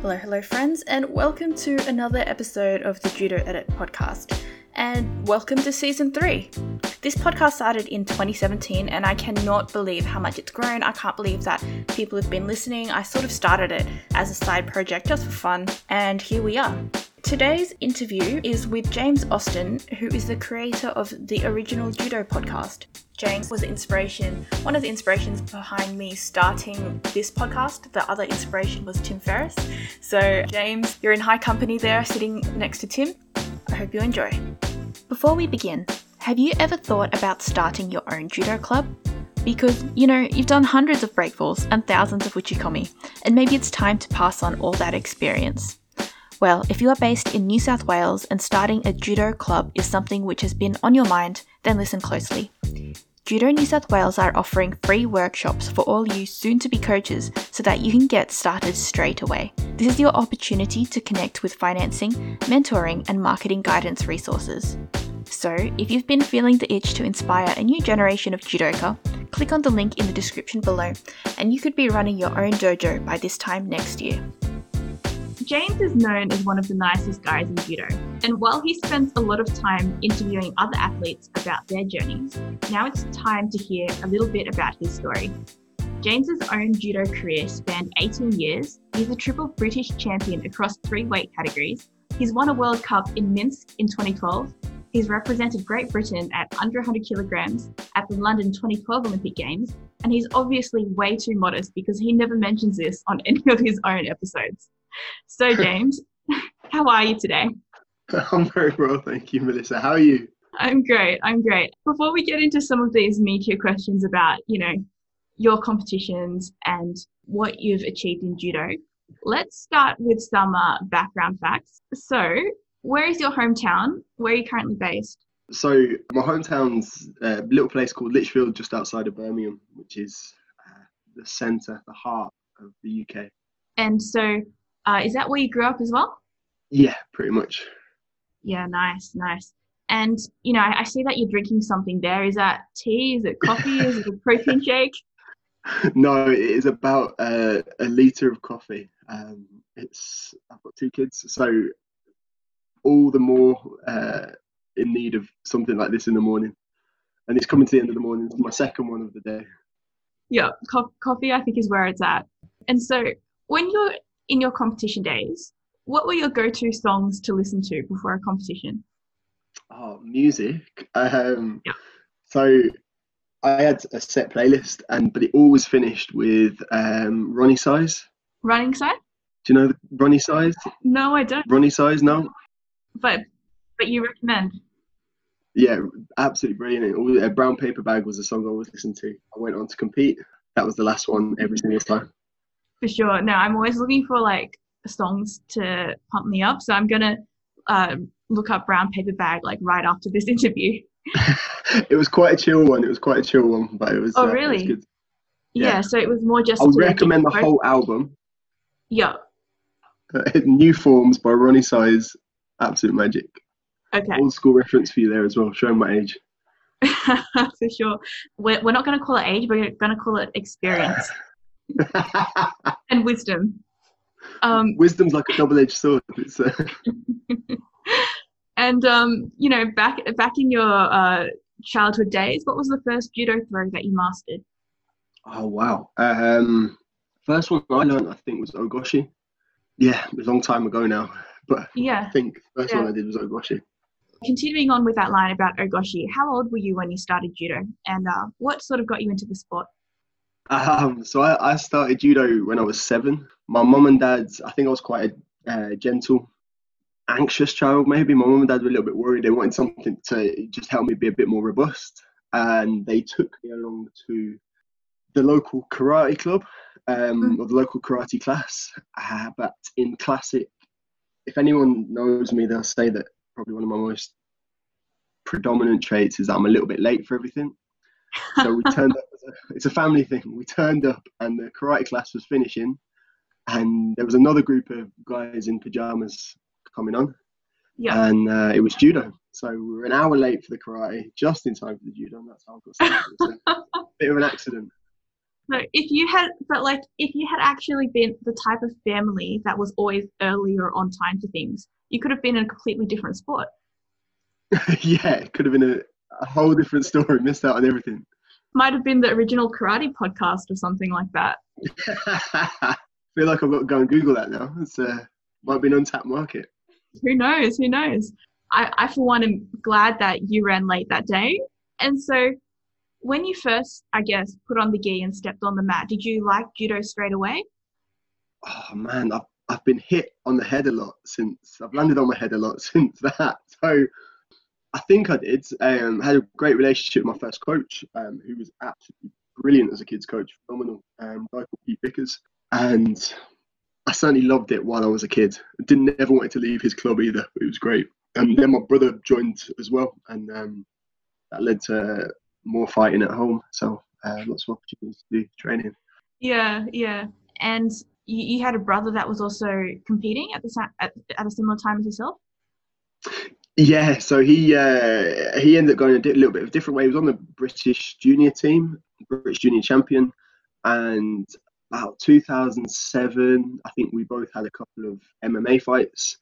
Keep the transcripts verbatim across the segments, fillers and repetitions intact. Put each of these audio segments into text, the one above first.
Hello, hello, friends, and welcome to another episode of the Judo Edit podcast. And welcome to season three. This podcast started in twenty seventeen, and I cannot believe how much it's grown. I can't believe that people have been listening. I sort of started it as a side project just for fun, and here we are. Today's interview is with James Austin, who is the creator of the original Judo podcast. James was the inspiration, one of the inspirations behind me starting this podcast. The other inspiration was Tim Ferriss. So James, you're in high company there, sitting next to Tim. I hope you enjoy. Before we begin, have you ever thought about starting your own judo club? Because, you know, you've done hundreds of breakfalls and thousands of uchikomi, and maybe it's time to pass on all that experience. Well, if you are based in New South Wales and starting a judo club is something which has been on your mind, then listen closely. Judo New South Wales are offering free workshops for all you soon-to-be coaches so that you can get started straight away. This is your opportunity to connect with financing, mentoring, and marketing guidance resources. So, if you've been feeling the itch to inspire a new generation of judoka, click on the link in the description below, and you could be running your own dojo by this time next year. James is known as one of the nicest guys in judo, and while he spends a lot of time interviewing other athletes about their journeys, now it's time to hear a little bit about his story. James's own judo career spanned eighteen years. He's a triple British champion across three weight categories. He's won a World Cup in Minsk in twenty twelve. He's represented Great Britain at under one hundred kilograms at the London twenty twelve Olympic Games, and he's obviously way too modest because he never mentions this on any of his own episodes. So James, how are you today? I'm very well, thank you, Melissa. How are you? I'm great, I'm great. Before we get into some of these meatier questions about, you know, your competitions and what you've achieved in judo, let's start with some uh, background facts. So, where is your hometown? Where are you currently based? So, my hometown's a little place called Lichfield, just outside of Birmingham, which is uh, the centre, the heart of the U K. And so, Uh, is that where you grew up as well? Yeah, pretty much. Yeah, nice, nice. And, you know, I, I see that you're drinking something there. Is that tea? Is it coffee? Is it a protein shake? No, it is about uh, a litre of coffee. Um, it's I've got two kids, so all the more uh, in need of something like this in the morning. And it's coming to the end of the morning. It's my second one of the day. Yeah, co- coffee I think is where it's at. And so when you're in your competition days, what were your go-to songs to listen to before a competition? Oh, music. Um, yeah. So I had a set playlist, and but it always finished with um, Ronnie Size. Running Size? Do you know the Ronnie Size? No, I don't. Ronnie Size, no? But but you recommend? Yeah, absolutely brilliant. A Brown Paper Bag was the song I always listened to. I went on to compete. That was the last one every single time. For sure. No, I'm always looking for like songs to pump me up. So I'm going to uh, look up Brown Paper Bag like right after this interview. It was quite a chill one. It was quite a chill one, but it was. Oh, uh, really? It was good. Yeah. yeah. So it was more just. I would recommend the whole album. Yeah. Uh, New Forms by Ronnie Size. Absolute magic. Okay. Old school reference for you there as well, showing my age. For sure. We're, we're not going to call it age, but we're going to call it experience. And wisdom. Um, Wisdom's like a double-edged sword. It's, uh... and um, you know, back back in your uh, childhood days, what was the first judo throw that you mastered? Oh wow! Um, first one I learned, I think, was Ogoshi. Yeah, a long time ago now, but yeah, I think the first yeah. one I did was Ogoshi. Continuing on with that line about Ogoshi, how old were you when you started judo, and uh, what sort of got you into the sport? Um, so I, I started judo when I was seven. My mum and dad, I think I was quite a uh, gentle, anxious child maybe. My mum and dad were a little bit worried. They wanted something to just help me be a bit more robust. And they took me along to the local karate club, um, mm. or the local karate class. Uh, but in classic, if anyone knows me, they'll say that probably one of my most predominant traits is that I'm a little bit late for everything. So we turned up, as a, it's a family thing, we turned up and the karate class was finishing and there was another group of guys in pyjamas coming on. Yeah. And uh, it was judo. So we were an hour late for the karate, just in time for the judo, and that's how I got started. It was a bit of an accident. So if you had, but like if you had actually been the type of family that was always early or on time to things, you could have been in a completely different sport. Yeah, it could have been a, a whole different story. Missed out on everything. Might have been the original karate podcast or something like that. I feel like I've got to go and Google that now. It's uh, might be an untapped market. Who knows? Who knows? I, I, for one, am glad that you ran late that day. And so when you first, I guess, put on the gi and stepped on the mat, did you like judo straight away? Oh man, I've I've been hit on the head a lot since I've landed on my head a lot since that. So I think I did. Um, had a great relationship with my first coach, um, who was absolutely brilliant as a kids coach, phenomenal. Um, guy called Pete Vickers, and I certainly loved it while I was a kid. I didn't ever want to leave his club either. It was great. And then my brother joined as well, and um, that led to more fighting at home. So uh, lots of opportunities to do training. Yeah, yeah. And you, you had a brother that was also competing at the sa- at, at a similar time as yourself? Yeah, so he uh, he ended up going a di- little bit of a different way. He was on the British junior team, British junior champion, and about two thousand seven, I think we both had a couple of M M A fights.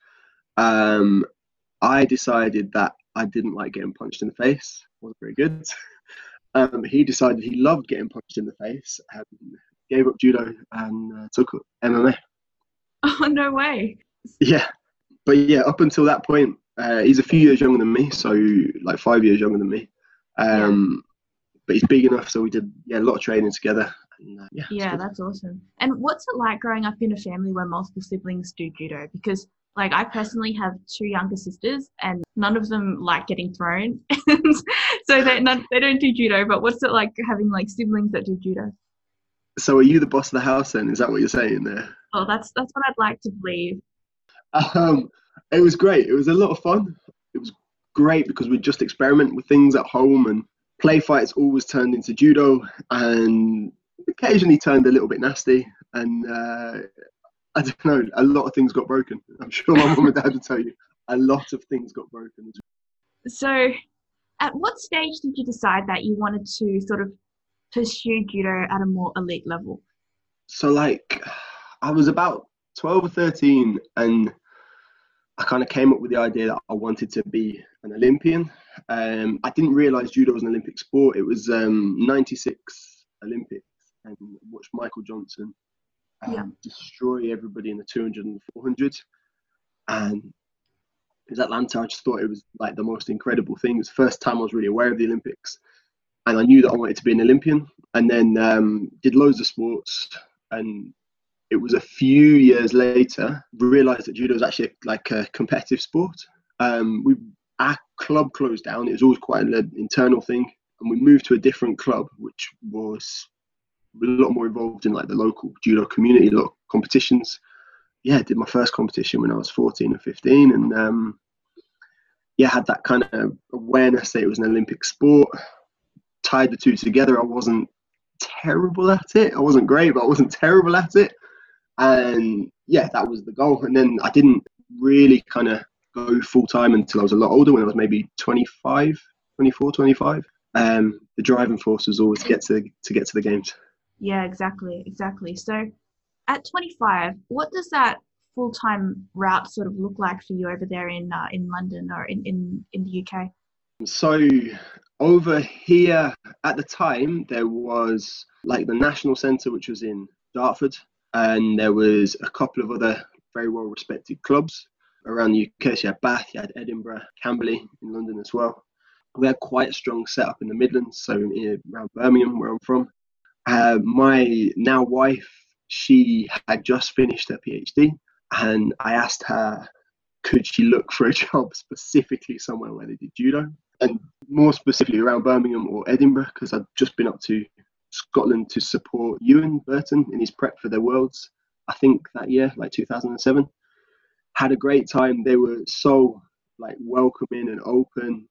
Um, I decided that I didn't like getting punched in the face. Wasn't very good. Um, he decided he loved getting punched in the face and gave up judo and uh, took up M M A. Oh, no way. Yeah, but yeah, up until that point, uh, he's a few years younger than me, so like five years younger than me. Um, yeah. But he's big enough, so we did yeah a lot of training together. And, uh, yeah, yeah, that's awesome. And what's it like growing up in a family where multiple siblings do judo? Because like I personally have two younger sisters, and none of them like getting thrown, so they not they don't do judo. But what's it like having like siblings that do judo? So are you the boss of the house then? Is that what you're saying there? Oh, that's that's what I'd like to believe. Um, it was great. It was a lot of fun. It was great because we'd just experiment with things at home, and play fights always turned into judo, and occasionally turned a little bit nasty. And uh, I don't know, a lot of things got broken. I'm sure my mum and dad would tell you, a lot of things got broken. So, at what stage did you decide that you wanted to sort of pursue judo at a more elite level? So, like, I was about twelve or thirteen, and I kind of came up with the idea that I wanted to be an Olympian. Um, I didn't realise judo was an Olympic sport. It was um, ninety-six Olympics, and watched Michael Johnson um, yeah. destroy everybody in the two hundred and the four hundred. And it was Atlanta. I just thought it was like the most incredible thing. It was the first time I was really aware of the Olympics. And I knew that I wanted to be an Olympian. And then um, did loads of sports. And it was a few years later, realised that judo was actually like a competitive sport. Um, we Our club closed down. It was always quite an internal thing. And we moved to a different club, which was a lot more involved in like the local judo community, a lot of competitions. Yeah, I did my first competition when I was fourteen and fifteen, and um, yeah, had that kind of awareness that it was an Olympic sport. Tied the two together. I wasn't terrible at it. I wasn't great, but I wasn't terrible at it. And yeah, that was the goal. And then I didn't really kind of go full time until I was a lot older, when I was maybe twenty-five, twenty-four, twenty-five. Um, the driving force was always to get to to get to the games. Yeah, exactly, exactly. So at twenty-five, what does that full-time route sort of look like for you over there in uh, in London or in, in, in the U K? So over here at the time, there was like the National Centre, which was in Dartford, and there was a couple of other very well-respected clubs around the U K. So you had Bath, you had Edinburgh, Camberley in London as well. We had quite a strong setup in the Midlands, so in, around Birmingham, where I'm from. Uh, my now wife, she had just finished her PhD, and I asked her, could she look for a job specifically somewhere where they did judo, and more specifically around Birmingham or Edinburgh, because I'd just been up to Scotland to support Ewan Burton in his prep for their Worlds, I think that year, like two thousand seven. Had a great time. They were so like welcoming and open.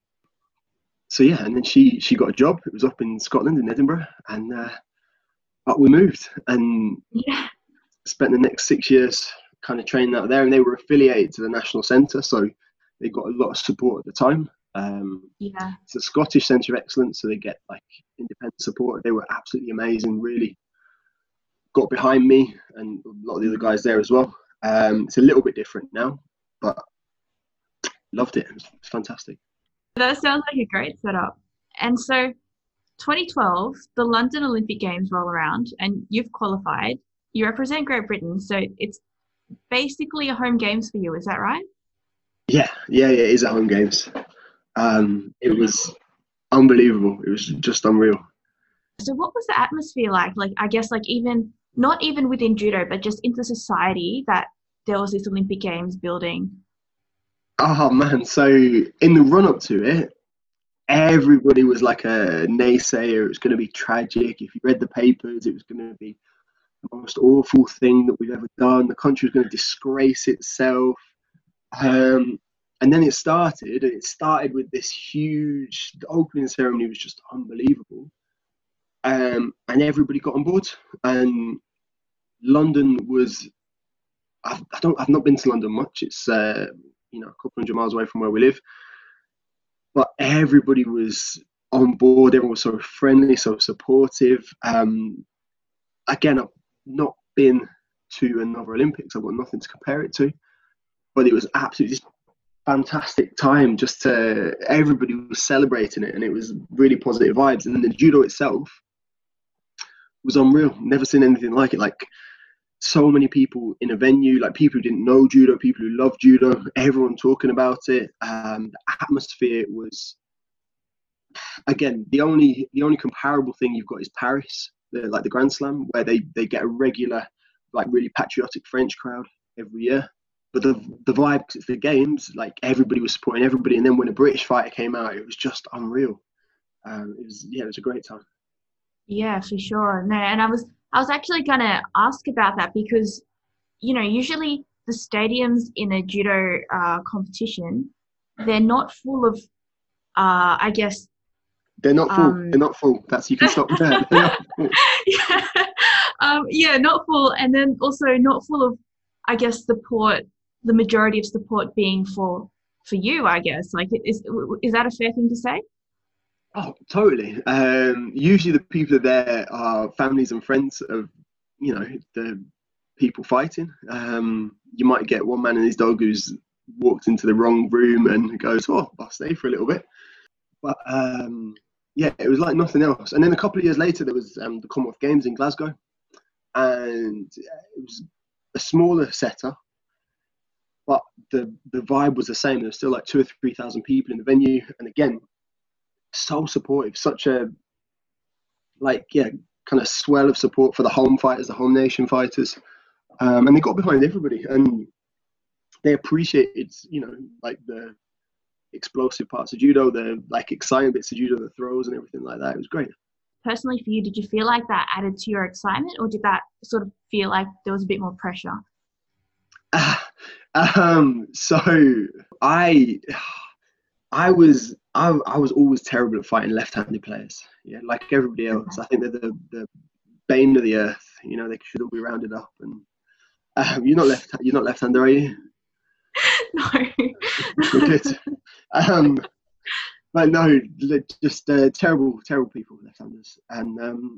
So yeah, and then she she got a job. It was up in Scotland, in Edinburgh, and uh, up we moved, and yeah. spent the next six years kind of training out there. And they were affiliated to the National Centre, so they got a lot of support at the time. Um, yeah, it's a Scottish Centre of Excellence, so they get like independent support. They were absolutely amazing, really got behind me and a lot of the other guys there as well. Um, it's a little bit different now, but loved it. It was, it was fantastic. That sounds like a great setup. And so twenty twelve, the London Olympic Games roll around and you've qualified. You represent Great Britain, so it's basically a home games for you, is that right? Yeah, yeah, yeah, it is at home games. Um, it was unbelievable. It was just unreal. So what was the atmosphere like? Like, I guess, like, even, not even within judo, but just into society, that there was this Olympic Games building? Oh, man. So in the run-up to it, everybody was like a naysayer. It was going to be tragic. If you read the papers, it was going to be the most awful thing that we've ever done. The country was going to disgrace itself. Um, and then it started, and it started with this huge, the opening ceremony was just unbelievable. Um, and everybody got on board. And London was, I've, I don't, I've not been to London much. It's, uh, you know, a couple hundred miles away from where we live. But everybody was on board. Everyone was so friendly, so supportive. Um, again, I've not been to another Olympics. I've got nothing to compare it to. But it was absolutely just fantastic time. Just to, everybody was celebrating it, and it was really positive vibes. And then the judo itself was unreal. Never seen anything like it. Like, so many people in a venue, like people who didn't know judo, people who love judo, everyone talking about it. Um, the atmosphere was, again, the only the only comparable thing you've got is Paris, the, like the Grand Slam, where they, they get a regular, like really patriotic French crowd every year. But the the vibe, because it's the games, like everybody was supporting everybody. And then when a British fighter came out, it was just unreal. Um, it was, yeah, it was a great time. Yeah, for sure. No, and I was I was actually gonna ask about that because, you know, usually the stadiums in a judo uh, competition, they're not full of, uh, I guess. They're not full. Um, They're not full. That's, you can stop there. They're not full. yeah, um, yeah, not full, and then also not full of, I guess, support. The majority of support being for for you, I guess. Like, is is that a fair thing to say? Oh, totally. Um, usually the people there are families and friends of, you know, the people fighting. Um, you might get one man and his dog who's walked into the wrong room and goes, oh, I'll stay for a little bit. But um, yeah, it was like nothing else. And then a couple of years later, there was um, the Commonwealth Games in Glasgow. And it was a smaller setup, but the, the vibe was the same. There was still like two or three thousand people in the venue. And again, so supportive, such a, like, yeah, kind of swell of support for the home fighters, the home nation fighters. Um, and they got behind everybody, and they appreciated, you know, like the explosive parts of judo, the like exciting bits of judo, the throws and everything like that. It was great. Personally, for you, did you feel like that added to your excitement, or did that sort of feel like there was a bit more pressure? Uh, um, so I, I was, I, I was always terrible at fighting left-handed players. Yeah, like everybody else. I think they're the, the bane of the earth. You know, they should all be rounded up. And um, you're not left, you're not left-hander, are you? No. Good. Um, but no, just uh, terrible, terrible people, left-handers. And um,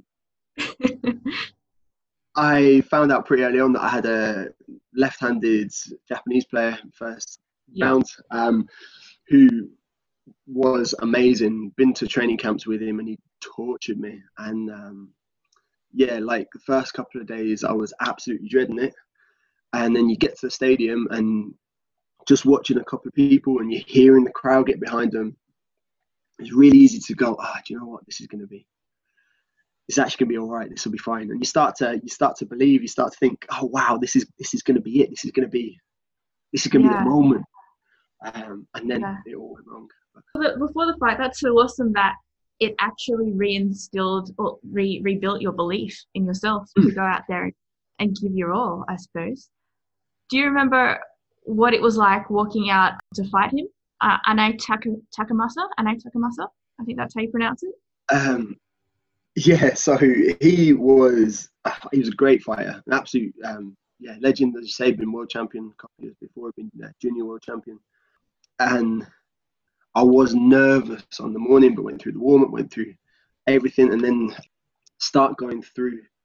I found out pretty early on that I had a left-handed Japanese player first Yeah. round, um, who was amazing. Been to training camps with him, and he tortured me. And um, yeah, like the first couple of days, I was absolutely dreading it. And then you get to the stadium, and just watching a couple of people, and you're hearing the crowd get behind them. It's really easy to go, ah, do you know what? This is going to be. It's actually gonna be all right. This will be fine. And you start to you start to believe. You start to think, oh wow, this is this is gonna be it. This is gonna be this is gonna Yeah. be the moment. Um, and then Yeah. it all went wrong. Before the fight, that's so awesome that it actually reinstilled or re- rebuilt your belief in yourself to go out there and give your all, I suppose. Do you remember what it was like walking out to fight him? Uh, Anai Taka, Takamasa? Anai Takamasa? I think that's how you pronounce it. Um, yeah, so he was he was a great fighter, an absolute um, yeah legend. As you say, been world champion a couple of years before, been uh, junior world champion. And I was nervous on the morning, but went through the warm up, went through everything, and then start going through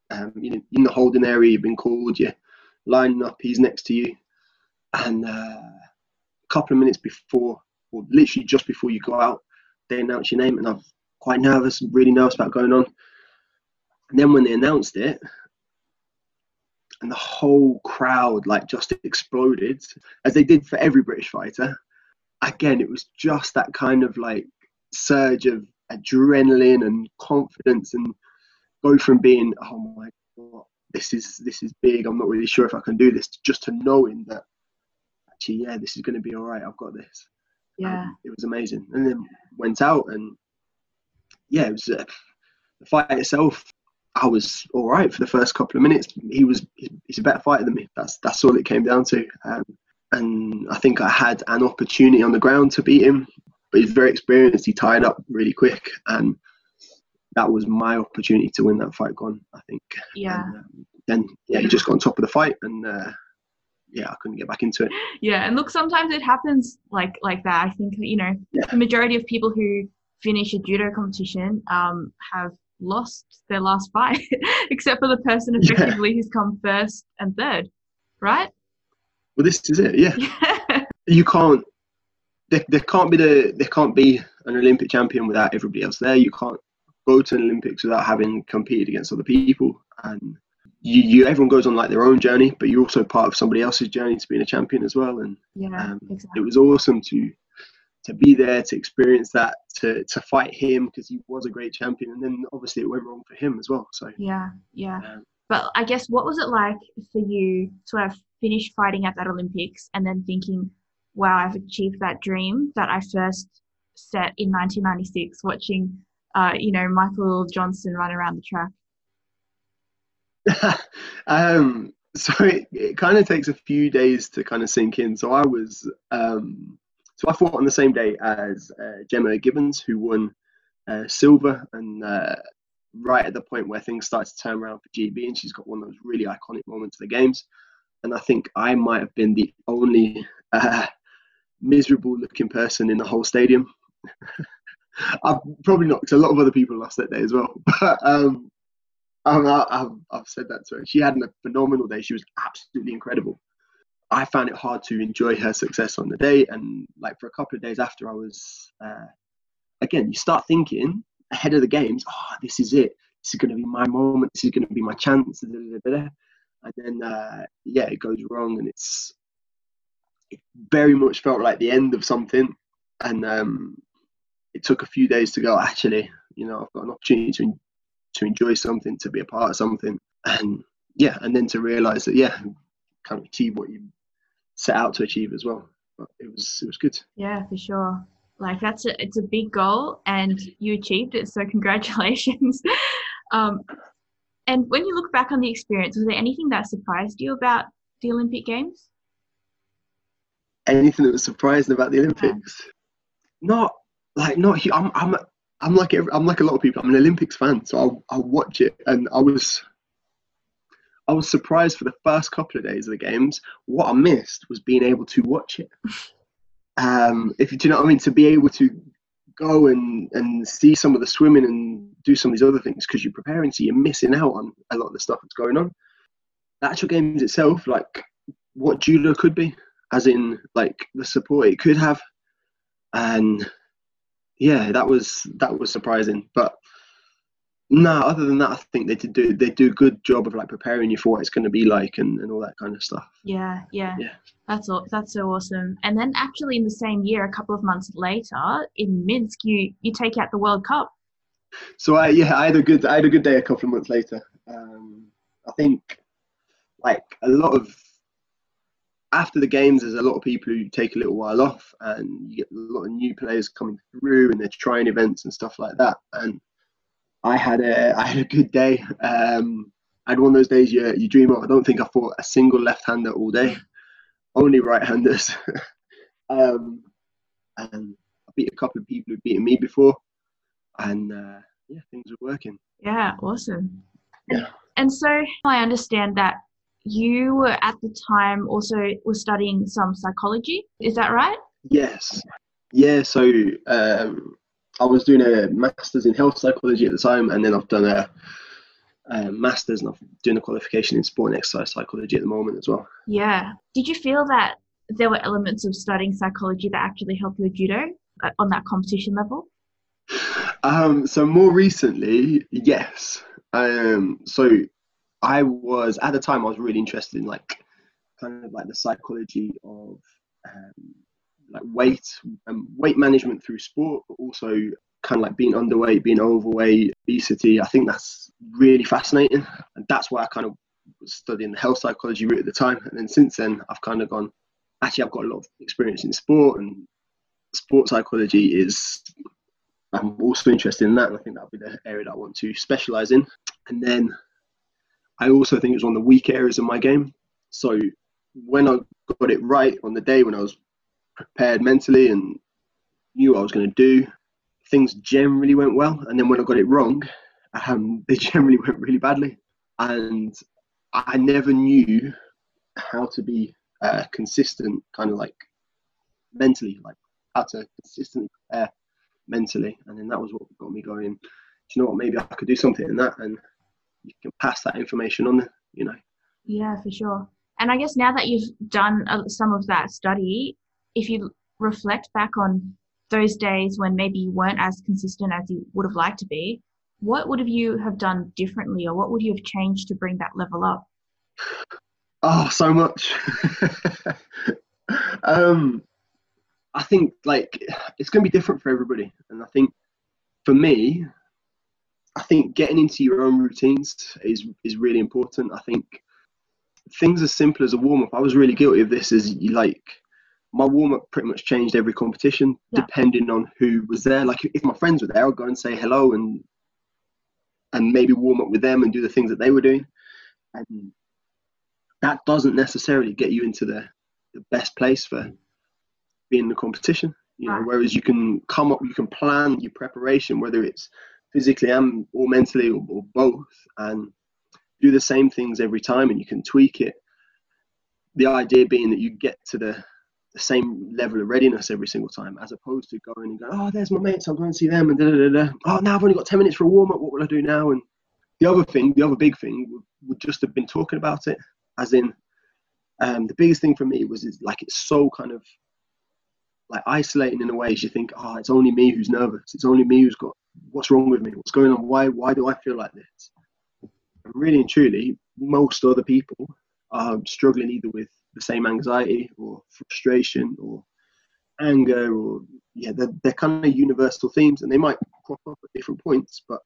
Um, you know, in the holding area, you've been called, you're lining up, he's next to you. And uh, a couple of minutes before, or literally just before you go out, they announce your name, and I'm quite nervous, really nervous about going on. And then when they announced it, and the whole crowd like just exploded, as they did for every British fighter. Again, it was just that kind of like surge of adrenaline and confidence, and go from being, oh my God, this is this is big, I'm not really sure if I can do this, just to knowing that actually, yeah, this is going to be all right, I've got this. Yeah. Um, it was amazing. And then went out, and yeah, it was uh, the fight itself. I was all right for the first couple of minutes. He was he's a better fighter than me. That's that's all it came down to. Um, and I think I had an opportunity on the ground to beat him, but he's very experienced. He tied up really quick, and that was my opportunity to win that fight gone, I think. Yeah. And, um, then yeah, he just got on top of the fight, and uh, yeah, I couldn't get back into it. Yeah, and look, sometimes it happens like like that. I think, you know, yeah. the majority of people who finish a judo competition um, have lost their last fight, except for the person effectively yeah. who's come first and third, right? Well, this is it. Yeah, yeah. You can't. There, there can't be the there can't be an Olympic champion without everybody else there. You can't go to an Olympics without having competed against other people, and you, you everyone goes on like their own journey, but you're also part of somebody else's journey to being a champion as well. And yeah, um, exactly. It was awesome to to be there, to experience that, to to fight him, because he was a great champion, and then obviously it went wrong for him as well. So yeah, yeah. Um, but I guess, what was it like for you to have finished fighting at that Olympics and then thinking, wow, I've achieved that dream that I first set in nineteen ninety-six, watching, uh, you know, Michael Johnson run around the track? um, so it, it kind of takes a few days to kind of sink in. So I was, um, so I fought on the same day as uh, Gemma Gibbons, who won uh, silver, and uh, right at the point where things started to turn around for G B, and she's got one of those really iconic moments of the games. And I think I might have been the only uh, miserable looking person in the whole stadium. I've probably not, because a lot of other people lost that day as well. But um, I've, I've, I've said that to her. She had a phenomenal day. She was absolutely incredible. I found it hard to enjoy her success on the day. And like for a couple of days after, I was, uh, again, you start thinking ahead of the games, oh, this is it. This is going to be my moment. This is going to be my chance. Da, da, da, da. And then, uh, yeah, it goes wrong, and it's it very much felt like the end of something. And um, it took a few days to go, actually, you know, I've got an opportunity to to enjoy something, to be a part of something. And yeah, and then to realise that, yeah, kind of achieve what you set out to achieve as well. But it was it was good. Yeah, for sure. Like that's a, it's a big goal, and you achieved it. So congratulations. um, And when you look back on the experience, was there anything that surprised you about the Olympic Games? Anything that was surprising about the Olympics? Yeah. Not like not. I'm I'm I'm like every, I'm like a lot of people. I'm an Olympics fan, so I'll I'll watch it. And I was I was surprised for the first couple of days of the games. What I missed was being able to watch it. um, if you do you know what I mean, to be able to go and, and see some of the swimming and do some of these other things, because you're preparing, so you're missing out on a lot of the stuff that's going on. The actual games itself, like what judo could be, as in like the support it could have, and yeah, that was that was surprising. But no, other than that, I think they did do they do a good job of like preparing you for what it's going to be like, and, and all that kind of stuff. Yeah, yeah, yeah. That's all. That's so awesome. And then actually in the same year, a couple of months later, in Minsk, you you take out the World Cup. So I yeah, I had a good I had a good day a couple of months later. Um, I think like a lot of after the games, there's a lot of people who take a little while off, and you get a lot of new players coming through, and they're trying events and stuff like that. And I had a I had a good day. Um, I had one of those days you you dream of. I don't think I fought a single left-hander all day. Only right-handers. um, and I beat a couple of people who'd beaten me before, and uh, yeah, things were working. Yeah, awesome. Yeah. And so I understand that you were at the time also were studying some psychology. Is that right? Yes. Yeah. So um, I was doing a master's in health psychology at the time, and then I've done a uh, master's, and I'm doing a qualification in sport and exercise psychology at the moment as well. Yeah. Did you feel that there were elements of studying psychology that actually helped your judo uh, on that competition level? Um, so more recently, yes. Um, so I was, at the time, I was really interested in like kind of like the psychology of um, like weight and weight management through sport, but also kind of like being underweight, being overweight, obesity. I think that's really fascinating, and that's why I kind of was studying the health psychology route at the time. And then since then, I've kind of gone. Actually, I've got a lot of experience in sport, and sport psychology is. I'm also interested in that, and I think that'll be the area that I want to specialise in. And then I also think it's one of the weak areas of my game. So when I got it right on the day, when I was prepared mentally and knew what I was going to do, things generally went well. And then when I got it wrong, um, they generally went really badly. And I never knew how to be uh, consistent, kind of like mentally, like how to consistently prepare mentally. And then that was what got me going, do you know what, maybe I could do something in that, and you can pass that information on, you know. Yeah, for sure. And I guess now that you've done uh, some of that study, if you reflect back on those days when maybe you weren't as consistent as you would have liked to be, what would have you have done differently, or what would you have changed to bring that level up? Oh, so much. um I think like it's going to be different for everybody. And I think for me, I think getting into your own routines is, is really important. I think things as simple as a warm-up, I was really guilty of this, is you like my warm-up pretty much changed every competition, yeah. depending on who was there. Like if my friends were there, I'd go and say hello and and maybe warm up with them and do the things that they were doing. And that doesn't necessarily get you into the, the best place for being in the competition, you know, whereas you can come up, you can plan your preparation, whether it's physically and or mentally or, or both, and do the same things every time, and you can tweak it. The idea being that you get to the, the same level of readiness every single time, as opposed to going and going, oh, there's my mates, I'll go and see them, and da da da da. Oh, now I've only got ten minutes for a warm up. What will I do now? And the other thing, the other big thing, would, would just have been talking about it. As in, um, the biggest thing for me was is like it's so kind of like isolating in a way. You think, oh, it's only me who's nervous. It's only me who's got, what's wrong with me? What's going on? Why why do I feel like this? And really and truly, most other people are struggling either with the same anxiety or frustration or anger, or yeah, they're, they're kind of universal themes, and they might crop up at different points, but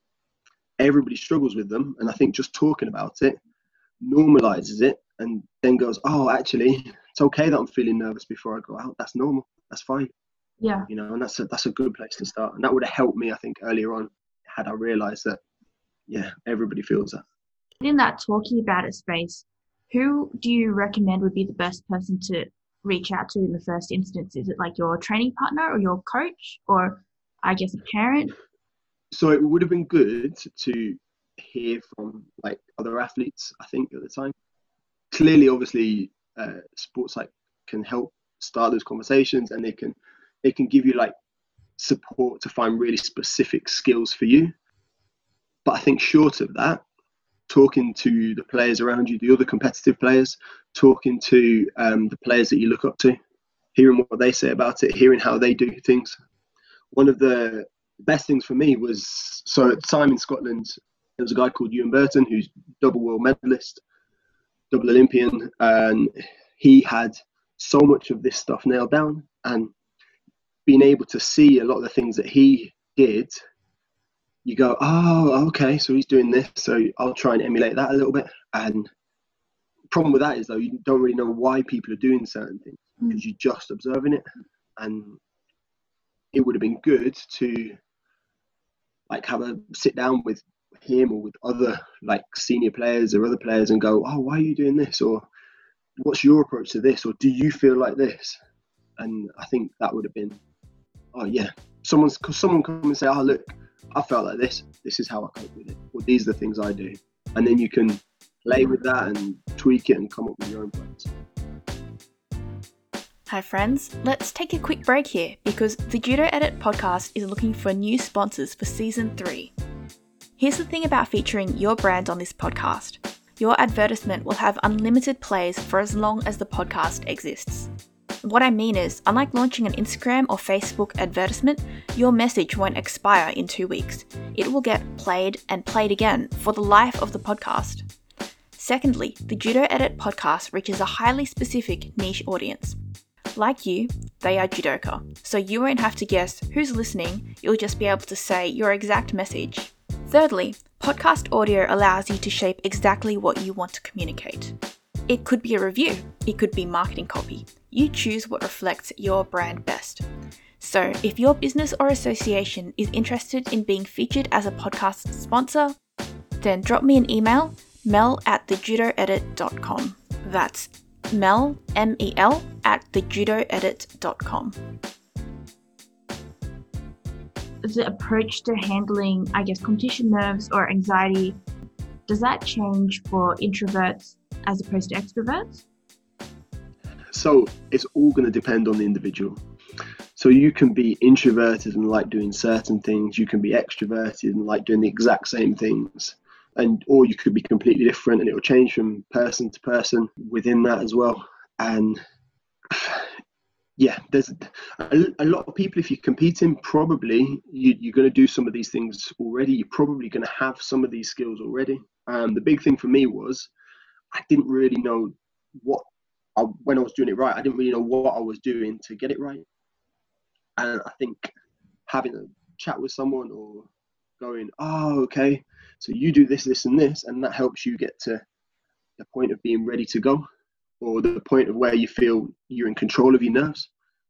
everybody struggles with them. And I think just talking about it normalizes it, and then goes, oh, actually, it's okay that I'm feeling nervous before I go out. That's normal. That's fine. Yeah. You know, and that's a, that's a good place to start. And that would have helped me, I think, earlier on, had I realized that, yeah, everybody feels that. In that talking about it space, who do you recommend would be the best person to reach out to in the first instance? Is it like your training partner or your coach, or I guess a parent? So it would have been good to hear from like other athletes, I think, at the time. Clearly, obviously, uh, sports psych can help start those conversations, and they can they can give you like support to find really specific skills for you. But I think short of that, talking to the players around you, the other competitive players, talking to um, the players that you look up to, hearing what they say about it, hearing how they do things. One of the best things for me was, so at the time in Scotland, there was a guy called Ewan Burton, who's double world medalist, double Olympian, and he had so much of this stuff nailed down, and being able to see a lot of the things that he did, you go, oh, okay, so he's doing this, so I'll try and emulate that a little bit. And the problem with that is, though, you don't really know why people are doing certain things, because mm. you're just observing it. And it would have been good to like have a sit down with him or with other like senior players or other players and go, oh, why are you doing this? Or what's your approach to this? Or do you feel like this? And I think that would have been, oh yeah, someone's someone come and say, oh look, I felt like this, this is how I cope with it, or these are the things I do. And then you can play with that and tweak it and come up with your own plans. Hi friends, let's take a quick break here because the Judo Edit podcast is looking for new sponsors for season three. Here's the thing about featuring your brand on this podcast. Your advertisement will have unlimited plays for as long as the podcast exists. What I mean is, unlike launching an Instagram or Facebook advertisement, your message won't expire in two weeks. It will get played and played again for the life of the podcast. Secondly, the Judo Edit podcast reaches a highly specific niche audience. Like you, they are judoka, so you won't have to guess who's listening, you'll just be able to say your exact message. Thirdly, podcast audio allows you to shape exactly what you want to communicate. It could be a review, it could be marketing copy. You choose what reflects your brand best. So, if your business or association is interested in being featured as a podcast sponsor, then drop me an email, mel at the judo edit dot com. That's Mel, M E L, at the judo edit dot com. The approach to handling, I guess, competition nerves or anxiety, does that change for introverts as opposed to extroverts? So it's all going to depend on the individual. So you can be introverted and like doing certain things. You can be extroverted and like doing the exact same things. And or you could be completely different, and it will change from person to person within that as well. And yeah, there's a, a lot of people, if you're competing, probably you, you're going to do some of these things already. You're probably going to have some of these skills already. Um, the big thing for me was I didn't really know what, I, when I was doing it right, I didn't really know what I was doing to get it right. And I think having a chat with someone or going, oh, okay, so you do this, this, and this, and that helps you get to the point of being ready to go, or the point of where you feel you're in control of your nerves.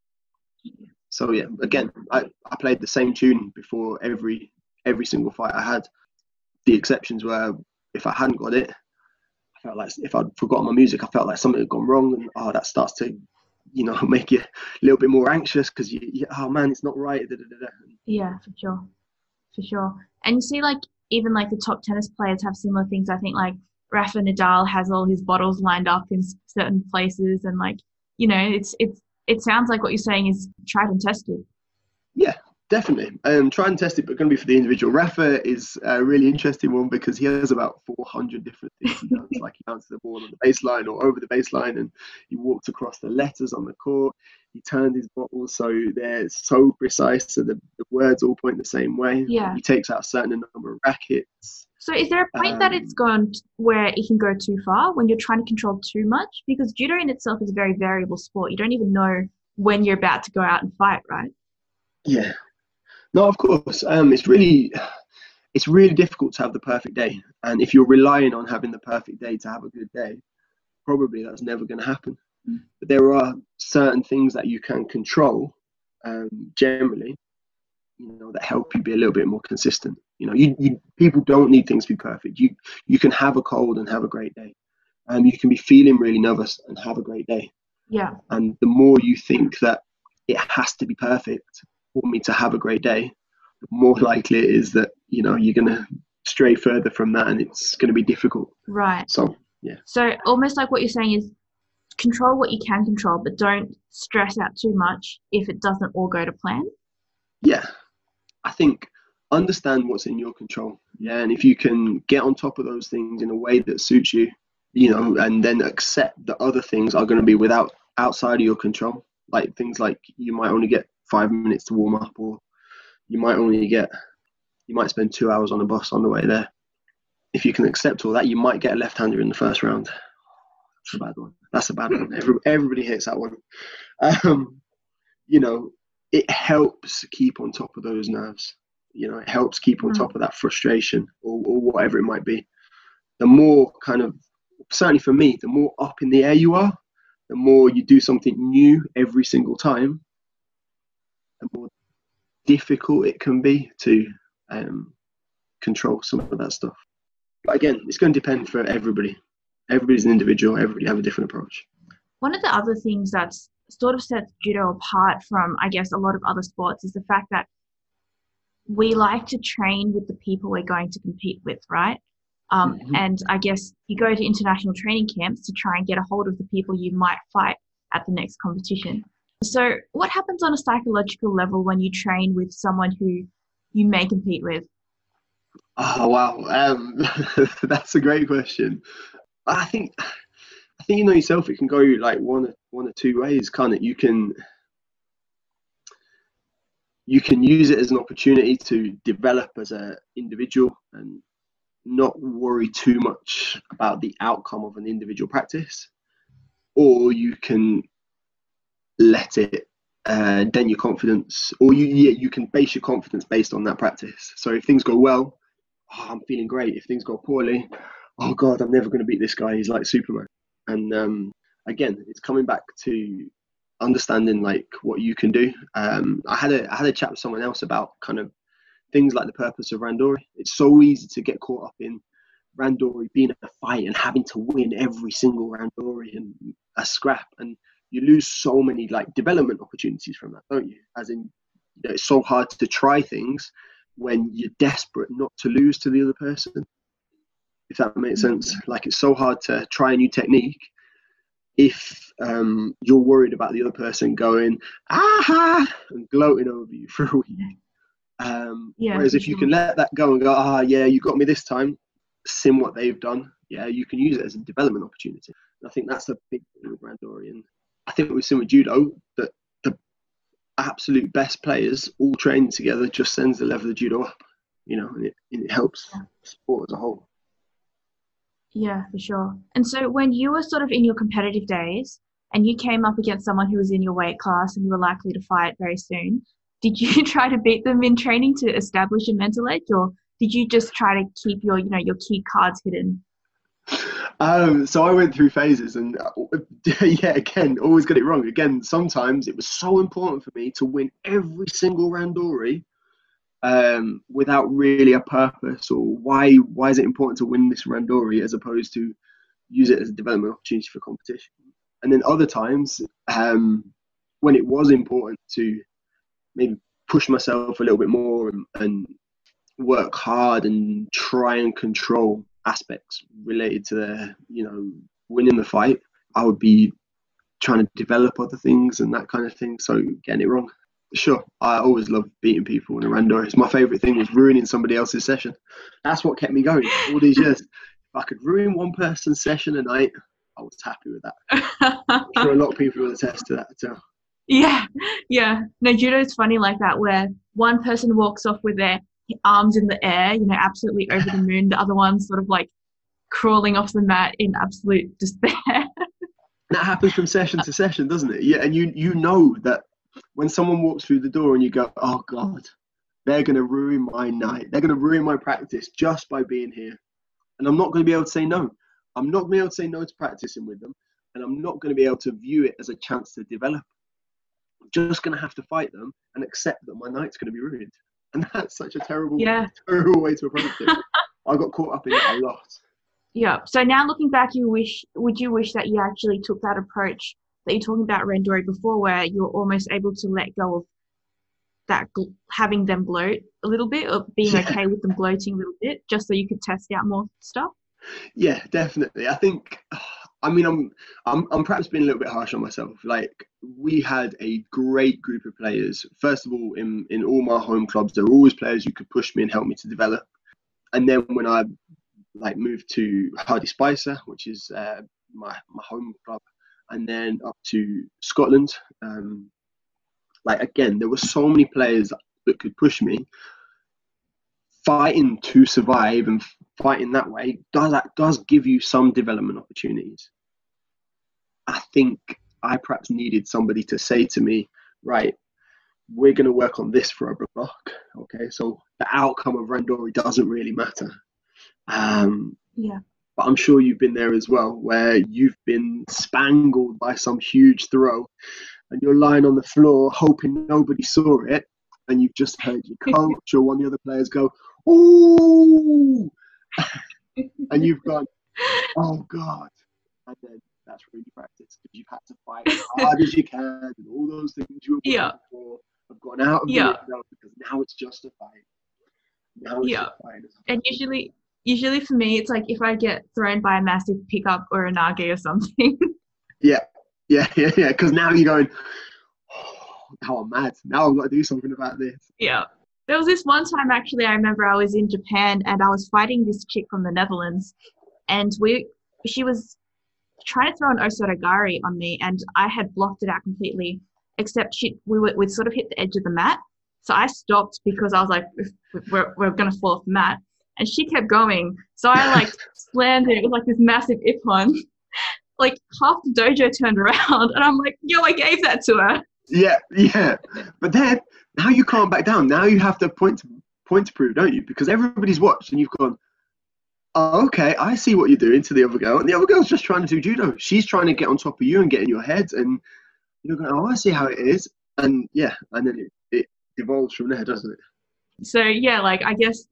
So yeah, again, I, I played the same tune before every every single fight I had. The exceptions were if I hadn't got it, I felt like if I'd forgotten my music, I felt like something had gone wrong, and oh, that starts to, you know, make you a little bit more anxious because you, you, oh man, it's not right. Da, da, da, da. Yeah, for sure, for sure. And you see, like even like the top tennis players have similar things. I think like Rafa Nadal has all his bottles lined up in certain places, and like, you know, it's it's it sounds like what you're saying is tried and tested. Yeah, definitely. Um, try and test it, but going to be for the individual. Rafa is a really interesting one because he has about four hundred different things he does. Like he bounces the ball on the baseline or over the baseline, and he walked across the letters on the court. He turned his bottles so they're so precise, so the, the words all point the same way. Yeah. He takes out a certain number of rackets. So is there a point um, that it's gone t- where it can go too far when you're trying to control too much? Because judo in itself is a very variable sport. You don't even know when you're about to go out and fight, right? Yeah. No, of course. Um, it's really, it's really difficult to have the perfect day. And if you're relying on having the perfect day to have a good day, probably that's never going to happen. Mm. But there are certain things that you can control, um, generally, you know, that help you be a little bit more consistent. You know, you, you people don't need things to be perfect. You you can have a cold and have a great day. Um, you can be feeling really nervous and have a great day. Yeah. And the more you think that it has to be perfect for me to have a great day, the more likely it is that, you know, you're going to stray further from that, and it's going to be difficult. Right. So, yeah. So almost like what you're saying is control what you can control, but don't stress out too much if it doesn't all go to plan. Yeah. I think understand what's in your control. Yeah. And if you can get on top of those things in a way that suits you, you know, and then accept that other things are going to be without outside of your control. Like things like you might only get five minutes to warm up, or you might only get, you might spend two hours on a bus on the way there. If you can accept all that, you might get a left-hander in the first round. That's a bad one. That's a bad one. Every, everybody hits that one. Um, you know, it helps keep on top of those nerves. You know, it helps keep on top of that frustration or, or whatever it might be. The more kind of, certainly for me, the more up in the air you are, the more you do something new every single time, the more difficult it can be to um, control some of that stuff. But again, it's going to depend for everybody. Everybody's an individual. Everybody have a different approach. One of the other things that's sort of sets judo apart from, I guess, a lot of other sports is the fact that we like to train with the people we're going to compete with, right? Um, mm-hmm. And I guess you go to international training camps to try and get a hold of the people you might fight at the next competition. So what happens on a psychological level when you train with someone who you may compete with? Oh wow, um, that's a great question. I think I think you know yourself. It can go like one one or two ways, can't it? You can you can use it as an opportunity to develop as an individual and not worry too much about the outcome of an individual practice, or you can let it uh, dent your confidence, or you yeah, you can base your confidence based on that practice. So if things go well, oh, I'm feeling great. If things go poorly, oh God, I'm never going to beat this guy. He's like Superman. And um, again, it's coming back to understanding like what you can do. Um, I had a I had a chat with someone else about kind of things like the purpose of Randori. It's so easy to get caught up in Randori being a fight and having to win every single Randori and a scrap, and you lose so many like development opportunities from that, don't you? As in, you know, it's so hard to try things when you're desperate not to lose to the other person, if that makes sense. Like it's so hard to try a new technique if um, you're worried about the other person going aha and gloating over you for a week. Um, Yeah, whereas for if you sure. can let that go and go, ah, yeah, you got me this time, sim what they've done, yeah, you can use it as a development opportunity. And I think that's the big thing with Randori. And I think we've seen with judo that the absolute best players all training together just sends the level of judo up, you know, and it, and it helps Yeah. the sport as a whole. Yeah, for sure. And so when you were sort of in your competitive days and you came up against someone who was in your weight class and you were likely to fight very soon, did you try to beat them in training to establish a mental edge, or did you just try to keep your, you know, your key cards hidden? Um, so I went through phases, and uh, yeah, again, always get it wrong. Again, sometimes it was so important for me to win every single randori um, without really a purpose, or why why is it important to win this randori as opposed to use it as a development opportunity for competition. And then other times, um, when it was important to maybe push myself a little bit more and, and work hard and try and control aspects related to the, you know, winning the fight, I would be trying to develop other things and that kind of thing. So getting it wrong. Sure, I always loved beating people in a rando. It's my favorite thing was ruining somebody else's session. That's what kept me going all these years. If I could ruin one person's session a night, I was happy with that. I'm sure a lot of people will attest to that too. Yeah, yeah. No, judo is funny like that, where one person walks off with their arms in the air, you know, absolutely over the moon. The other one's sort of like crawling off the mat in absolute despair. That happens from session to session, doesn't it? Yeah, and you you know that when someone walks through the door and you go, oh God, they're going to ruin my night. They're going to ruin my practice just by being here. And I'm not going to be able to say no. I'm not going to be able to say no to practicing with them. And I'm not going to be able to view it as a chance to develop. I'm just going to have to fight them and accept that my night's going to be ruined. And that's such a terrible, Yeah. terrible way to approach it. I got caught up in it a lot. Yeah. So now looking back, you wish, would you wish that you actually took that approach that you're talking about Randori before, where you're almost able to let go of that, gl- having them gloat a little bit, or being Yeah. okay with them gloating a little bit, just so you could test out more stuff? Yeah, definitely. I think, I mean, I'm, I'm, I'm perhaps being a little bit harsh on myself. Like, we had a great group of players. First of all, in, in all my home clubs, there were always players who could push me and help me to develop. And then when I like moved to Hardy Spicer, which is uh, my my home club, and then up to Scotland, um, like again, there were so many players that could push me. Fighting to survive and fighting that way does that does give you some development opportunities. I think I perhaps needed somebody to say to me, right, we're going to work on this for a block. Okay, so the outcome of Randori doesn't really matter. Um, Yeah. but I'm sure you've been there as well, where you've been spangled by some huge throw and you're lying on the floor hoping nobody saw it, and you've just heard your coach or one of the other players go, ooh, and you've gone, oh God. And then that's really practice, because you've had to fight as hard as you can, and all those things you were Yeah. before have gone out of Yeah. the window, because now it's just a fight. Now it's Yeah. just fight. And usually, usually for me, it's like if I get thrown by a massive pickup or a nage or something. Yeah, yeah, yeah, yeah. Because now you're going, oh, now I'm mad. Now I've got to do something about this. Yeah. There was this one time actually, I remember I was in Japan and I was fighting this chick from the Netherlands, and we she was trying to throw an osotogari on me, and I had blocked it out completely. Except she, we were, we'd sort of hit the edge of the mat, so I stopped because I was like, we're we're gonna fall off the mat, and she kept going. So I like slammed it with like this massive ippon. Like half the dojo turned around, and I'm like, yo, I gave that to her. Yeah, yeah. But then now you can't back down. Now you have to point to, point to prove, don't you? Because everybody's watched and you've gone, oh, okay, I see what you're doing to the other girl. And the other girl's just trying to do judo. She's trying to get on top of you and get in your head. And you're going, oh, I see how it is. And yeah, and then it, it evolves from there, doesn't it? So yeah, like I guess,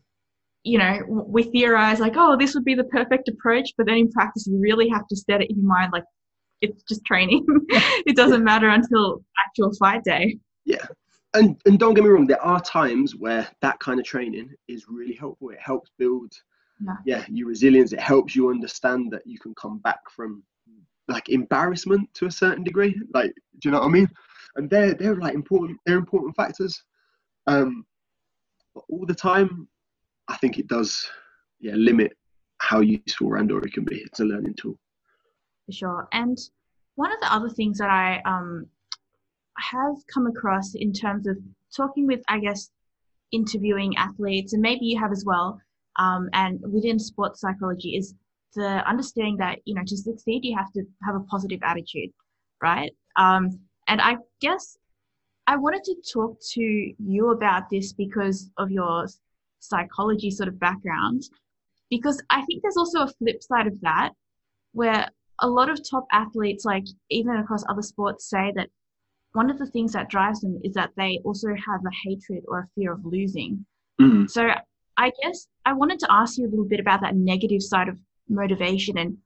you know, we theorize like, oh, this would be the perfect approach. But then in practice, you really have to set it in your mind like, it's just training. It doesn't matter until actual fight day. Yeah. And and don't get me wrong, there are times where that kind of training is really helpful. It helps build yeah. yeah, your resilience. It helps you understand that you can come back from like embarrassment to a certain degree. Like, do you know what I mean? And they're they're like important they're important factors. Um but all the time, I think it does yeah, limit how useful Randori can be. It's a learning tool. For sure. And one of the other things that I um, have come across in terms of talking with, I guess, interviewing athletes, and maybe you have as well, um, and within sports psychology, is the understanding that, you know, to succeed, you have to have a positive attitude, right? Um, and I guess I wanted to talk to you about this because of your psychology sort of background, because I think there's also a flip side of that, where a lot of top athletes, like even across other sports, say that one of the things that drives them is that they also have a hatred or a fear of losing. Mm-hmm. So I guess I wanted to ask you a little bit about that negative side of motivation and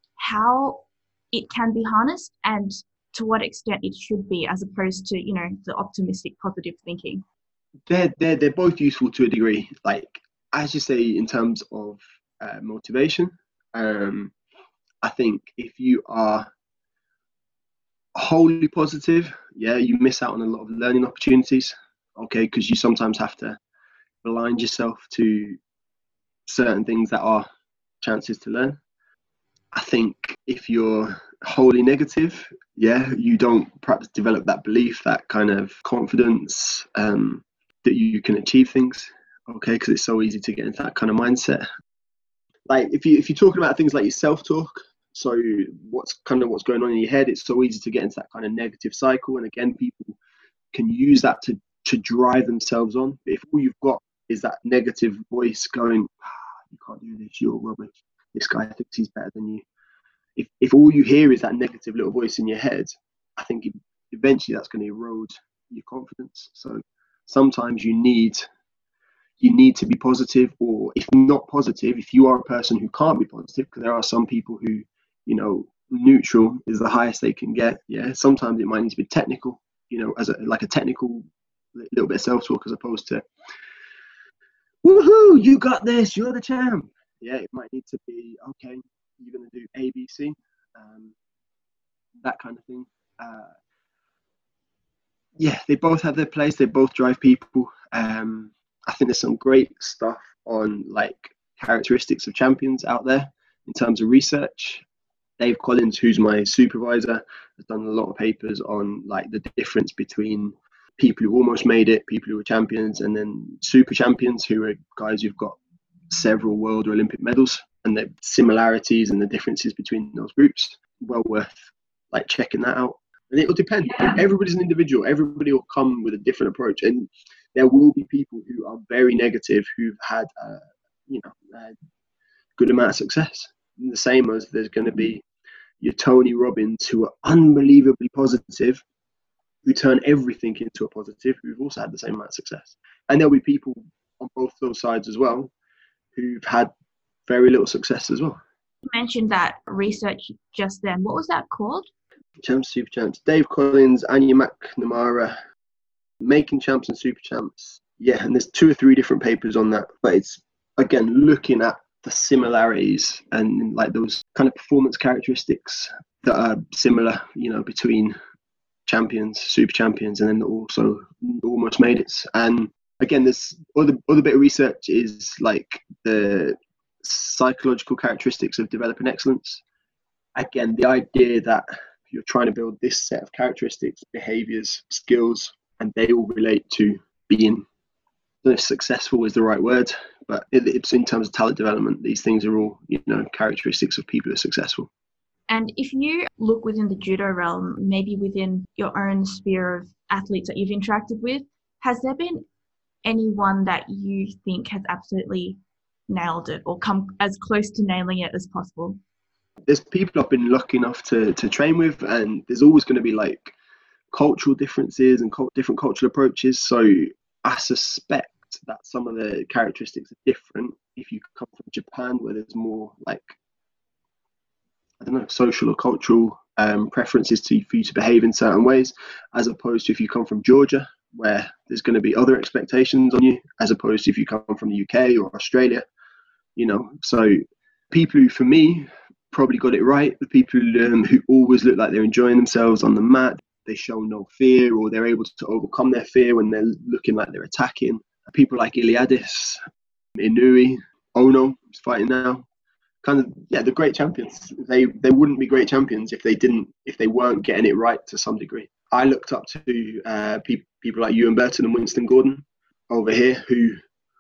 how it can be harnessed and to what extent it should be, as opposed to, you know, the optimistic, positive thinking. They're, they're, they're both useful to a degree. Like, as you say, in terms of uh, motivation, um, I think if you are wholly positive, yeah, you miss out on a lot of learning opportunities, okay, because you sometimes have to blind yourself to certain things that are chances to learn. I think if you're wholly negative, yeah, you don't perhaps develop that belief, that kind of confidence um, that you can achieve things, okay, because it's so easy to get into that kind of mindset. Like if you if you're talking about things like your self-talk, so what's kind of what's going on in your head, it's so easy to get into that kind of negative cycle. And again, people can use that to, to drive themselves on. But if all you've got is that negative voice going, ah, you can't do this, you're rubbish, this guy thinks he's better than you. If if all you hear is that negative little voice in your head, I think eventually that's going to erode your confidence. So sometimes you need you need to be positive, or if not positive, if you are a person who can't be positive, because there are some people who, you know, neutral is the highest they can get. Yeah, sometimes it might need to be technical, you know, as a like a technical little bit of self-talk, as opposed to, woohoo, you got this, you're the champ. Yeah, it might need to be, okay, you're going to do A, B, C, um, that kind of thing. Uh, yeah, they both have their place. They both drive people. Um, I think there's some great stuff on like characteristics of champions out there in terms of research. Dave Collins, who's my supervisor, has done a lot of papers on like the difference between people who almost made it, people who were champions, and then super champions, who are guys who've got several world or Olympic medals, and the similarities and the differences between those groups. Well worth like checking that out. And it'll depend. Yeah. Everybody's an individual. Everybody will come with a different approach, and there will be people who are very negative who've had, uh, you know, a good amount of success. And the same as there's going to be your Tony Robbins who are unbelievably positive, who turn everything into a positive, who've also had the same amount of success. And there'll be people on both those sides as well who've had very little success as well. You mentioned that research just then. What was that called? Champs, Super Champs. Dave Collins, Anya McNamara, Making Champs and Super Champs. Yeah, and there's two or three different papers on that. But it's, again, looking at the similarities and like those kind of performance characteristics that are similar, you know, between champions, super champions, and then also almost made it. And again, this other other bit of research is like the psychological characteristics of developing excellence. Again, the idea that you're trying to build this set of characteristics, behaviors, skills, and they all relate to being, I don't know if successful is the right word, but it's in terms of talent development, these things are all, you know, characteristics of people who are successful. And if you look within the judo realm, maybe within your own sphere of athletes that you've interacted with, has there been anyone that you think has absolutely nailed it or come as close to nailing it as possible? There's people I've been lucky enough to, to train with, and there's always going to be like cultural differences and cult, different cultural approaches. So I suspect that some of the characteristics are different if you come from Japan, where there's more like, I don't know, social or cultural um, preferences to for you to behave in certain ways, as opposed to if you come from Georgia, where there's going to be other expectations on you, as opposed to if you come from the U K or Australia, you know. So people who, for me, probably got it right, the people who, um, who always look like they're enjoying themselves on the mat, they show no fear, or they're able to overcome their fear when they're looking like they're attacking. People like Iliadis, Inui, Ono, who's fighting now, kind of, yeah, the great champions. They they wouldn't be great champions if they didn't, if they weren't getting it right to some degree. I looked up to uh, pe- people like Ewan Burton and Winston Gordon over here, who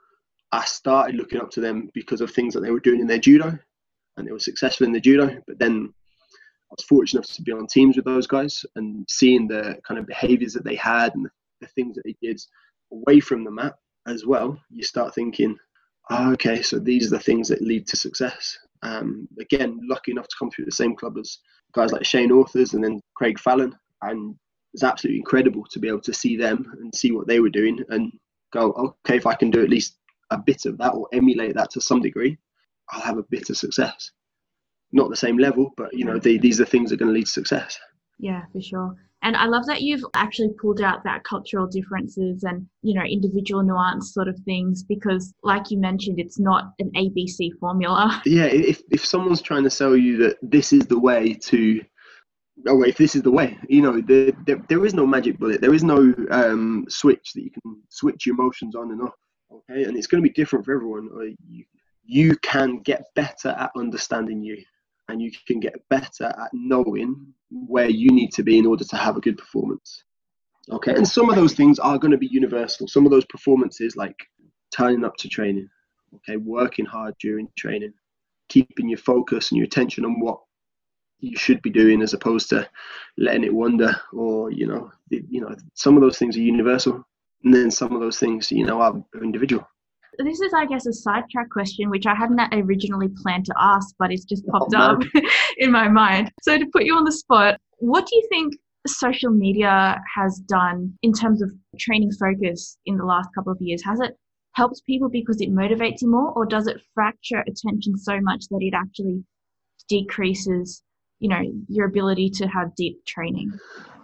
I started looking up to them because of things that they were doing in their judo, and they were successful in the judo. But then I was fortunate enough to be on teams with those guys and seeing the kind of behaviors that they had and the, the things that they did away from the mat as well. You start thinking, oh, okay, so these are the things that lead to success. Um, again, lucky enough to come through the same club as guys like Shane Authors and then Craig Fallon, and it's absolutely incredible to be able to see them and see what they were doing and go, okay, if I can do at least a bit of that or emulate that to some degree, I'll have a bit of success. Not the same level, but you know, they, these are things that are going to lead to success. Yeah, for sure. And I love that you've actually pulled out that cultural differences and, you know, individual nuance sort of things, because like you mentioned, it's not an A B C formula. Yeah, if, if someone's trying to sell you that this is the way to, oh wait, if this is the way, you know, there, there, there is no magic bullet. There is no um, switch that you can switch your emotions on and off, okay? And it's going to be different for everyone. You, you can get better at understanding you, and you can get better at knowing where you need to be in order to have a good performance. Okay, and some of those things are going to be universal. Some of those performances, like turning up to training, okay, working hard during training, keeping your focus and your attention on what you should be doing as opposed to letting it wander, or, you know, the, you know, some of those things are universal, and then some of those things, you know, are individual. This is, I guess, a sidetrack question, which I hadn't originally planned to ask, but it's just popped oh, up in my mind. So to put you on the spot, what do you think social media has done in terms of training focus in the last couple of years? Has it helped people because it motivates you more, or does it fracture attention so much that it actually decreases, you know, your ability to have deep training?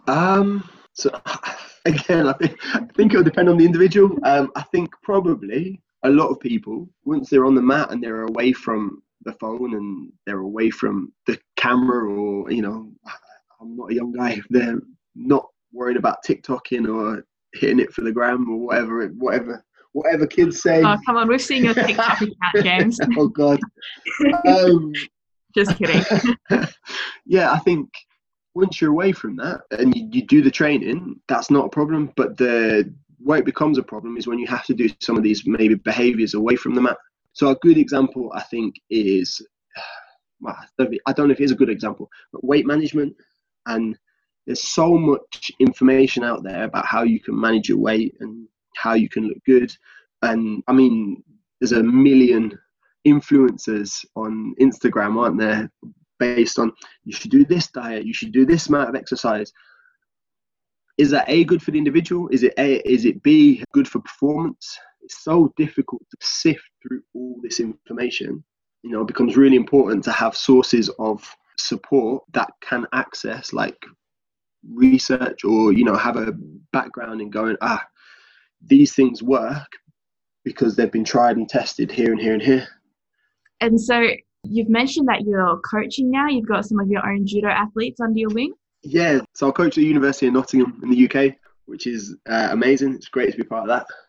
Um, so again, I think, I think it'll depend on the individual. Um, I think probably a lot of people, once they're on the mat and they're away from the phone and they're away from the camera, or, you know, I'm not a young guy, they're not worried about TikToking or hitting it for the gram or whatever, whatever, whatever kids say. Oh, come on, we've seen your TikTok account, James. Oh, God. Um, Just kidding. Yeah, I think once you're away from that and you, you do the training, that's not a problem. But the where it becomes a problem is when you have to do some of these maybe behaviors away from the mat. So a good example, I think, is, well, I don't know if it's a good example, but weight management. And there's so much information out there about how you can manage your weight and how you can look good. And I mean, there's a million influencers on Instagram, aren't there, based on you should do this diet, you should do this amount of exercise. Is that A, good for the individual? Is it A, is it B, good for performance? It's so difficult to sift through all this information. You know, it becomes really important to have sources of support that can access like research, or, you know, have a background in going, ah, these things work because they've been tried and tested here and here and here. And so you've mentioned that you're coaching now. You've got some of your own judo athletes under your wing. Yeah, so I coach at the University of Nottingham in the U K, which is uh, amazing. It's great to be part of that.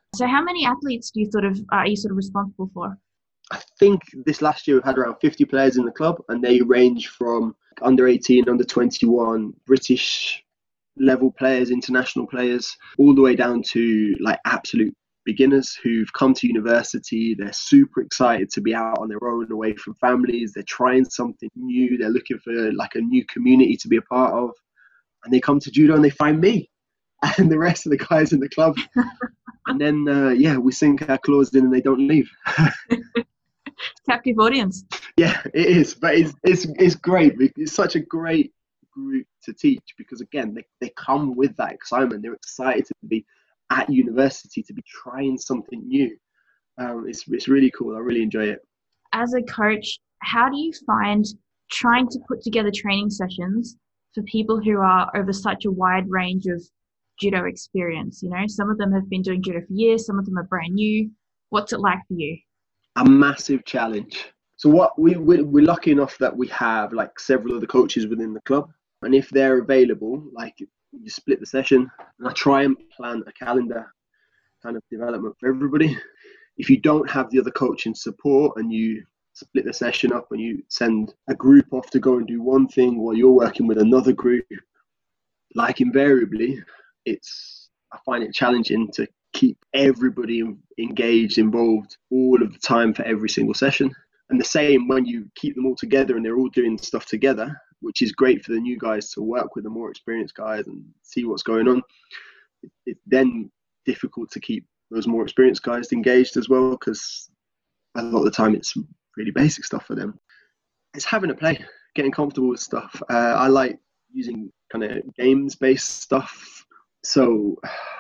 So how many athletes do you sort of uh, are you sort of responsible for? I think this last year we had around fifty players in the club, and they range from under eighteen, under twenty-one, British level players, international players, all the way down to like absolute beginners who've come to university. They're super excited to be out on their own, away from families. They're trying something new. They're looking for like a new community to be a part of, and they come to judo and they find me and the rest of the guys in the club. And then uh, yeah, we sink our claws in and they don't leave. Captive audience. Yeah, it is, but it's it's it's great. It's such a great group to teach because again, they, they come with that excitement. They're excited to be at university, to be trying something new. Um, it's it's really cool. I really enjoy it. As a coach, how do you find trying to put together training sessions for people who are over such a wide range of judo experience? You know, some of them have been doing judo for years, some of them are brand new. What's it like for you? A massive challenge. So what we we're, we're lucky enough that we have like several of the coaches within the club, and if they're available, like you split the session, and I try and plan a calendar kind of development for everybody. If you don't have the other coaching support and you split the session up and you send a group off to go and do one thing while you're working with another group, like invariably, it's I find it challenging to keep everybody engaged, involved all of the time for every single session. And the same when you keep them all together and they're all doing stuff together, which is great for the new guys to work with the more experienced guys and see what's going on. It's then difficult to keep those more experienced guys engaged as well, because a lot of the time it's really basic stuff for them. It's having a play, getting comfortable with stuff. Uh, I like using kind of games-based stuff. So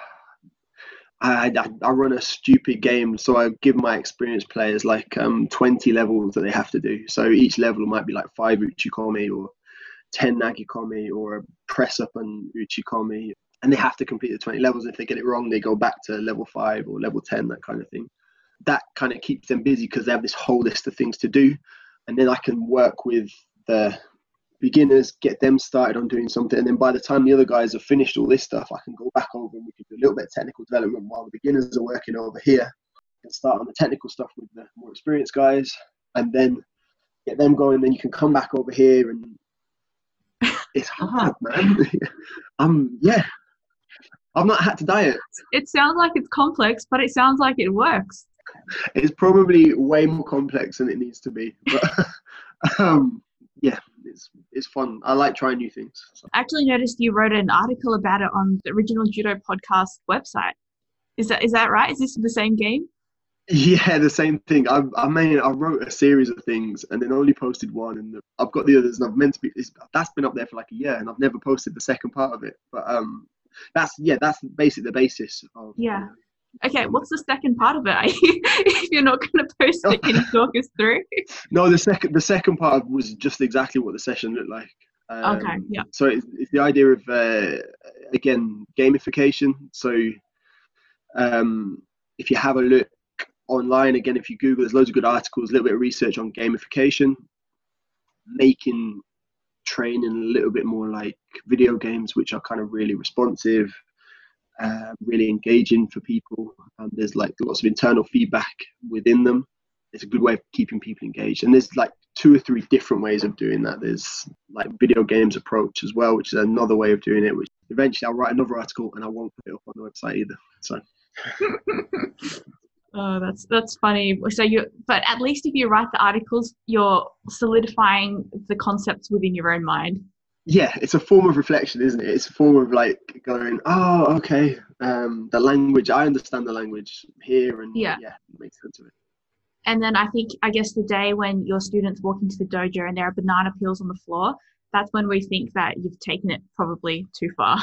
I, I, I run a stupid game, so I give my experienced players like um, twenty levels that they have to do. So each level might be like five uchikomi or ten nagikomi or a press up and uchikomi, and they have to complete the twenty levels. If they get it wrong, they go back to level five or level ten, that kind of thing. That kind of keeps them busy because they have this whole list of things to do, and then I can work with the beginners, get them started on doing something, and then by the time the other guys have finished all this stuff, I can go back over and we can do a little bit of technical development while the beginners are working over here, and start on the technical stuff with the more experienced guys, and then get them going. Then you can come back over here, and it's hard, man. um, yeah, I've not had to diet. It sounds like it's complex, but it sounds like it works. It's probably way more complex than it needs to be, but um, yeah, it's it's fun. I like trying new things. So. I actually noticed you wrote an article about it on the Original Judo Podcast website. Is that is that right? Is this the same game? Yeah, the same thing. I I mean, I wrote a series of things and then only posted one, and I've got the others, and I've meant to be. That's been up there for like a year, and I've never posted the second part of it. But um, that's yeah, that's basically the basis of. Yeah. Okay, what's the second part of it? If you're not going to post it, can you talk us through? No, the second the second part was just exactly what the session looked like. Um, okay, yeah. So it's, it's the idea of uh, again gamification. So um, if you have a look online, again, if you Google, there's loads of good articles, a little bit of research on gamification, making training a little bit more like video games, which are kind of really responsive. Uh, really engaging for people, and there's like lots of internal feedback within them. It's a good way of keeping people engaged, and there's like two or three different ways of doing that. There's like video games approach as well, which is another way of doing it, which eventually I'll write another article and I won't put it up on the website either. So oh, that's that's funny. So you but at least if you write the articles, you're solidifying the concepts within your own mind. Yeah, it's a form of reflection, isn't it? It's a form of like going, oh, okay, um, the language, I understand the language here, and yeah, yeah it makes sense of it. And then I think, I guess the day when your students walk into the dojo and there are banana peels on the floor, that's when we think that you've taken it probably too far.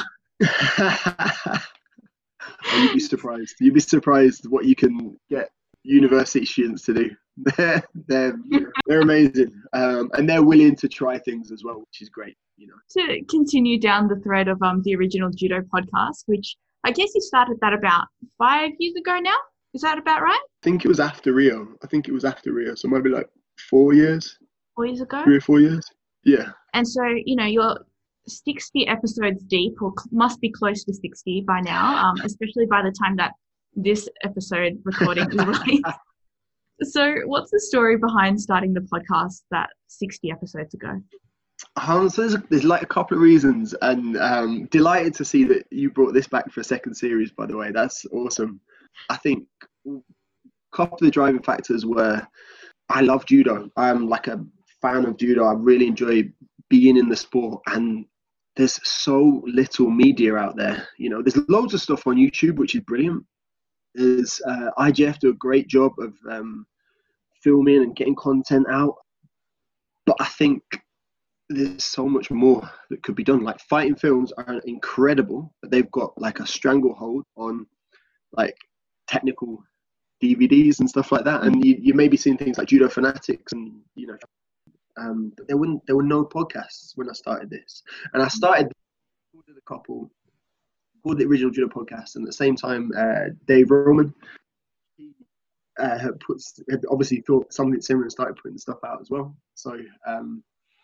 You'd be surprised. You'd be surprised what you can get university students to do. They're, they're, they're amazing. Um, and they're willing to try things as well, which is great. You know. To continue down the thread of um the Original Judo Podcast, which I guess you started that about five years ago now. Is that about right? I think it was after Rio. I think it was after Rio. So maybe like four years. Four years ago? Three or four years. Yeah. And so, you know, you're sixty episodes deep, or must be close to sixty by now, um, especially by the time that this episode recording is released. So what's the story behind starting the podcast that sixty episodes ago? Um, so there's, there's like a couple of reasons, and um, delighted to see that you brought this back for a second series, by the way. That's awesome. I think a couple of the driving factors were I love judo. I'm like a fan of judo. I really enjoy being in the sport, and there's so little media out there. You know, there's loads of stuff on YouTube, which is brilliant. There's uh, I G F do a great job of um, filming and getting content out, but I think there's so much more that could be done. Like, fighting films are incredible, but they've got like a stranglehold on like technical D V Ds and stuff like that. And you, you may be seeing things like Judo Fanatics, and you know, um, but there wouldn't there were no podcasts when I started this. And I started with a couple called the Original Judo Podcast, and at the same time, uh, Dave Roman, he uh, had puts had obviously thought something similar and started putting stuff out as well. So. Um,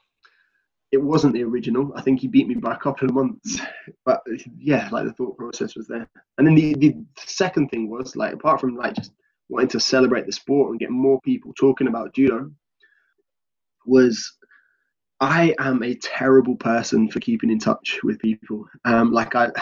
It wasn't the original. I think he beat me by a couple of months. But yeah, like the thought process was there. And then the, the second thing was, like, apart from like just wanting to celebrate the sport and get more people talking about judo, was I am a terrible person for keeping in touch with people. Um, like I,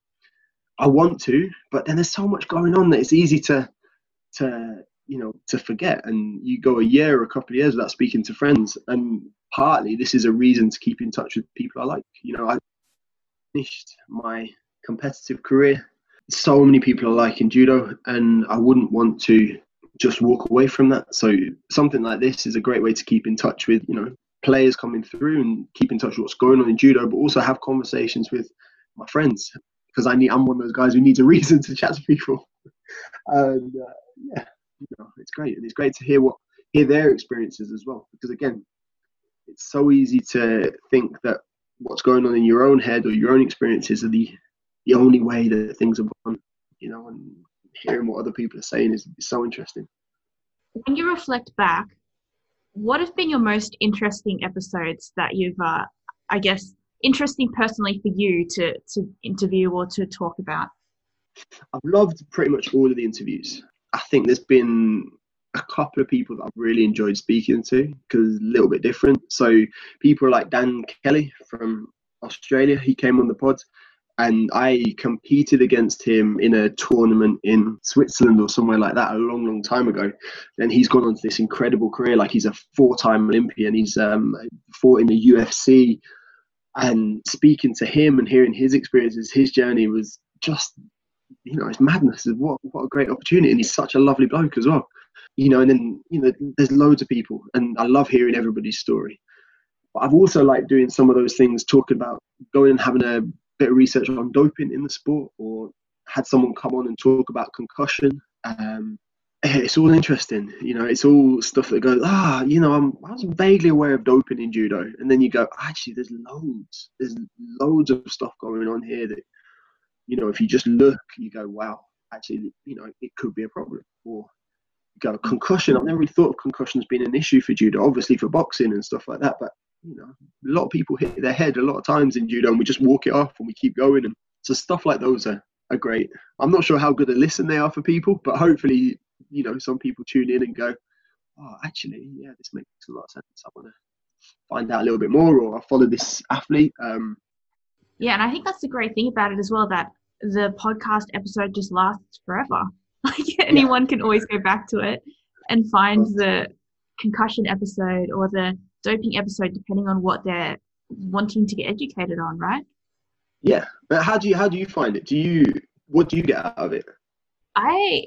I want to, but then there's so much going on that it's easy to, to you know, to forget. And you go a year or a couple of years without speaking to friends. And partly this is a reason to keep in touch with people I like. You know, I finished my competitive career. So many people I like in judo, and I wouldn't want to just walk away from that. So something like this is a great way to keep in touch with, you know, players coming through and keep in touch with what's going on in judo, but also have conversations with my friends, because I need, I'm one of those guys who needs a reason to chat to people. And uh, yeah, you know, it's great. And it's great to hear what, hear their experiences as well. Because again, it's so easy to think that what's going on in your own head or your own experiences are the, the only way that things are gone, you know, and hearing what other people are saying is, is so interesting. When you reflect back, what have been your most interesting episodes that you've, uh, I guess, interesting personally for you to, to interview or to talk about? I've loved pretty much all of the interviews. I think there's been a couple of people that I've really enjoyed speaking to because it's a little bit different. So people like Dan Kelly from Australia, he came on the pod, and I competed against him in a tournament in Switzerland or somewhere like that a long, long time ago. And he's gone on to this incredible career. Like, he's a four-time Olympian. He's um, fought in the U F C. And speaking to him and hearing his experiences, his journey was just, you know, it's madness. What, what a great opportunity. And he's such a lovely bloke as well. You know, and then, you know, there's loads of people, and I love hearing everybody's story. But I've also liked doing some of those things, talking about going and having a bit of research on doping in the sport, or had someone come on and talk about concussion. Um, it's all interesting, you know, it's all stuff that goes, ah, you know, I'm, I was vaguely aware of doping in judo. And then you go, actually, there's loads, there's loads of stuff going on here that, you know, if you just look, you go, wow, actually, you know, it could be a problem. Or go, concussion, I've never really thought of concussion as being an issue for judo, obviously for boxing and stuff like that, but you know, a lot of people hit their head a lot of times in judo, and we just walk it off and we keep going. And so stuff like those are, are great. I'm not sure how good a listen they are for people, but hopefully, you know, some people tune in and go, oh, actually, yeah, this makes a lot of sense. I want to find out a little bit more, or I follow this athlete. Um, yeah, and I think that's the great thing about it as well, that the podcast episode just lasts forever. Like, anyone yeah. can always go back to it and find the concussion episode or the doping episode, depending on what they're wanting to get educated on, right? Yeah. But how do you how do you find it? Do you what do you get out of it? I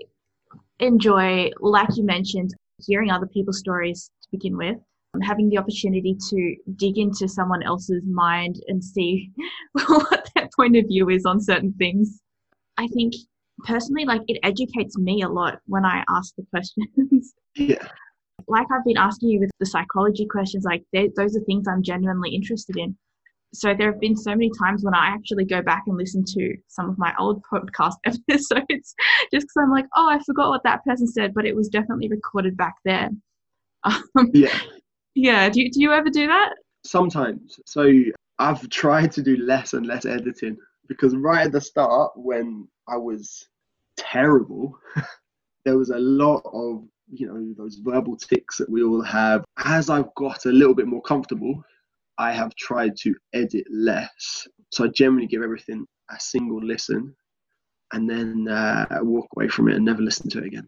enjoy, like you mentioned, hearing other people's stories to begin with, having the opportunity to dig into someone else's mind and see what their point of view is on certain things. I think personally, like, it educates me a lot when I ask the questions. Yeah. Like I've been asking you with the psychology questions, like those are things I'm genuinely interested in. So there have been so many times when I actually go back and listen to some of my old podcast episodes just because I'm like, oh, I forgot what that person said, but it was definitely recorded back then. Um, yeah. Yeah. Do you, do you ever do that? Sometimes. So I've tried to do less and less editing, because right at the start, when I was terrible. There was a lot of, you know, those verbal tics that we all have. As I've got a little bit more comfortable, I have tried to edit less. So I generally give everything a single listen and then uh, walk away from it and never listen to it again.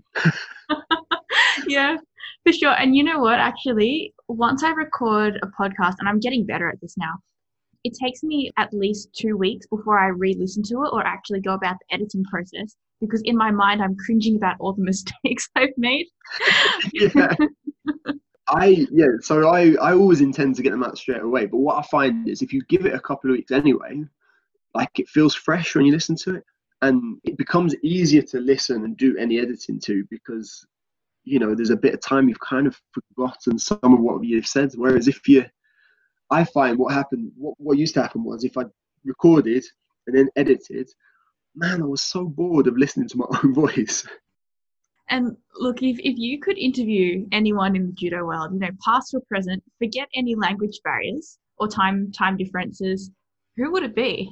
Yeah, for sure. And you know what, actually, once I record a podcast, and I'm getting better at this now, it takes me at least two weeks before I re-listen to it or actually go about the editing process, because in my mind, I'm cringing about all the mistakes I've made. Yeah. I, yeah, so I, I always intend to get them out straight away. But what I find is if you give it a couple of weeks anyway, like it feels fresh when you listen to it. And it becomes easier to listen and do any editing to because, you know, there's a bit of time you've kind of forgotten some of what you've said. Whereas if you, I find what happened, what, what used to happen was if I recorded and then edited, man, I was so bored of listening to my own voice. And look, if, if you could interview anyone in the judo world, you know, past or present, forget any language barriers or time time differences, who would it be?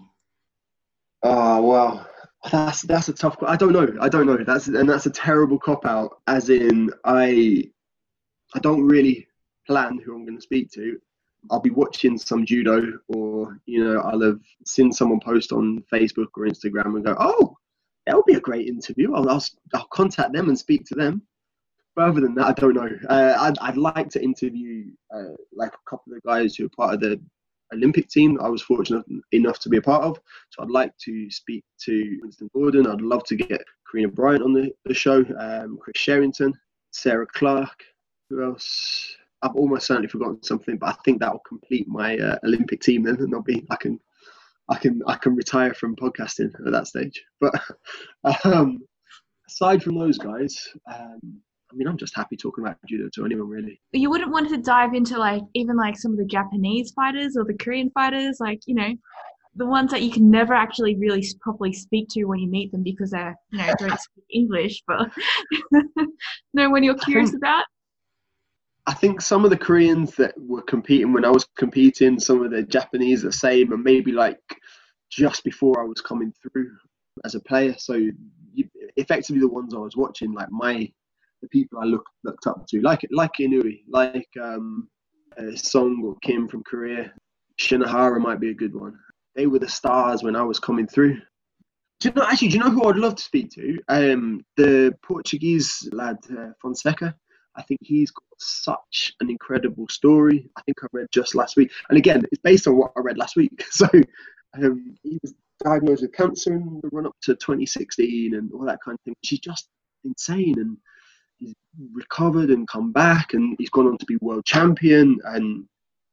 Oh, wow. That's that's a tough question. I don't know. I don't know. That's and that's a terrible cop out. As in, I I don't really plan who I'm going to speak to. I'll be watching some judo, or you know, I'll have seen someone post on Facebook or Instagram and go, "Oh, that would be a great interview. I'll I'll, I'll contact them and speak to them." But other than that, I don't know. Uh, I'd I'd like to interview uh, like a couple of guys who are part of the Olympic team I was fortunate enough to be a part of. So I'd like to speak to Winston Gordon. I'd love to get Karina Bryant on the, the show, um, Chris Sherrington, Sarah Clark. Who else? I've almost certainly forgotten something, but I think that will complete my uh, Olympic team then, and I'll be I can I can I can retire from podcasting at that stage. But um, aside from those guys, um, I mean, I'm just happy talking about judo to anyone, really. You wouldn't want to dive into like even like some of the Japanese fighters or the Korean fighters, like, you know, the ones that you can never actually really properly speak to when you meet them because they're, you know, don't speak English, but know when you're curious I think, about? I think some of the Koreans that were competing when I was competing, some of the Japanese the same, and maybe like just before I was coming through as a player. So you, effectively the ones I was watching, like my the people I looked looked up to, like like Inui, like um, uh, Song or Kim from Korea. Shinohara might be a good one. They were the stars when I was coming through. Do you know, actually, do you know who I'd love to speak to? Um, the Portuguese lad, uh, Fonseca. I think he's got such an incredible story. I think I read just last week. And again, it's based on what I read last week. So um, he was diagnosed with cancer in the run up to twenty sixteen and all that kind of thing. She's just insane. And he's recovered and come back, and he's gone on to be world champion. And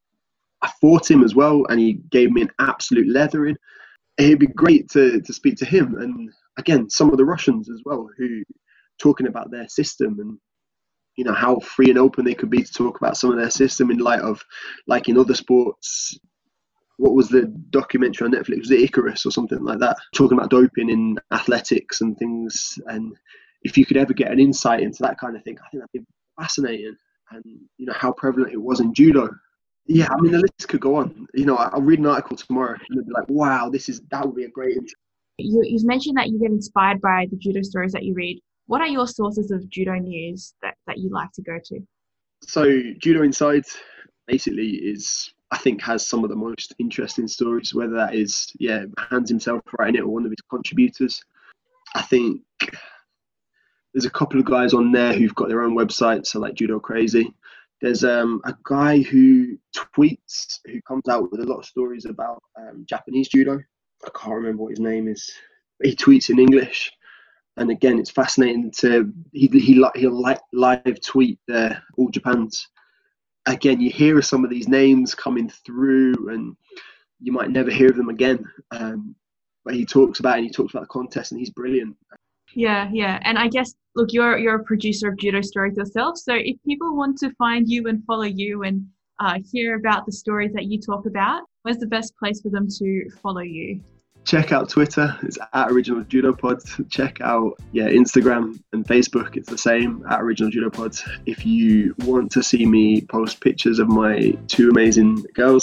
I fought him as well, and he gave me an absolute leathering. It'd be great to, to speak to him. And again, some of the Russians as well, who talking about their system and, you know, how free and open they could be to talk about some of their system in light of, like in other sports, what was the documentary on Netflix? Was it Icarus or something like that? Talking about doping in athletics and things. And if you could ever get an insight into that kind of thing, I think that'd be fascinating. And, you know, how prevalent it was in judo. Yeah, I mean, the list could go on. You know, I'll read an article tomorrow and it'll be like, wow, this is, that would be a great interview. You, you've mentioned that you get inspired by the judo stories that you read. What are your sources of judo news that, that you like to go to? So Judo Inside basically is, I think, has some of the most interesting stories, whether that is, yeah, Hans himself writing it or one of his contributors. I think there's a couple of guys on there who've got their own websites, so like Judo Crazy. There's um, a guy who tweets, who comes out with a lot of stories about um, Japanese judo. I can't remember what his name is. But he tweets in English. And again, it's fascinating to, he, he, he'll like live tweet uh, All Japan's. Again, you hear of some of these names coming through and you might never hear of them again. Um, but he talks about it and he talks about the contest and he's brilliant. Yeah, yeah. And I guess, look, you're you're a producer of judo stories yourself. So if people want to find you and follow you and uh, hear about the stories that you talk about, where's the best place for them to follow you? Check out Twitter, it's at Original Judo Pod. Check out yeah Instagram and Facebook, it's the same, at Original Judo Pod. If you want to see me post pictures of my two amazing girls,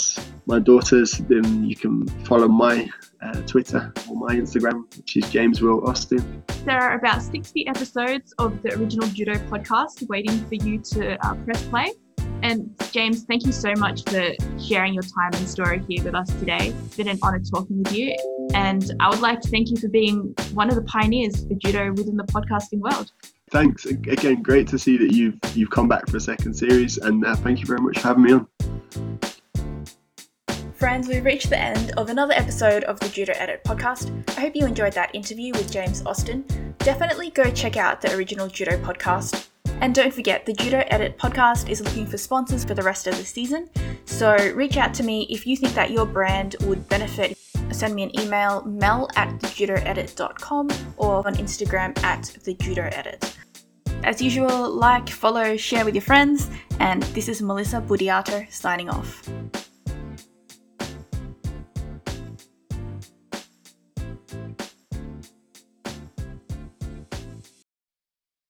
my daughters, then you can follow my uh, Twitter or my Instagram, which is James Will Austin. There are about sixty episodes of the original Judo podcast waiting for you to uh, press play. And James, thank you so much for sharing your time and story here with us today. It's been an honour talking with you. And I would like to thank you for being one of the pioneers for judo within the podcasting world. Thanks. Again, great to see that you've you've come back for a second series, and uh, thank you very much for having me on. Friends, we've reached the end of another episode of the Judo Edit podcast. I hope you enjoyed that interview with James Austin. Definitely go check out the original Judo podcast. And don't forget, the Judo Edit podcast is looking for sponsors for the rest of the season. So reach out to me if you think that your brand would benefit. Send me an email, mel at the judo edit dot com, or on Instagram at the judo edit. As usual, like, follow, share with your friends, and this is Melissa Budiato signing off.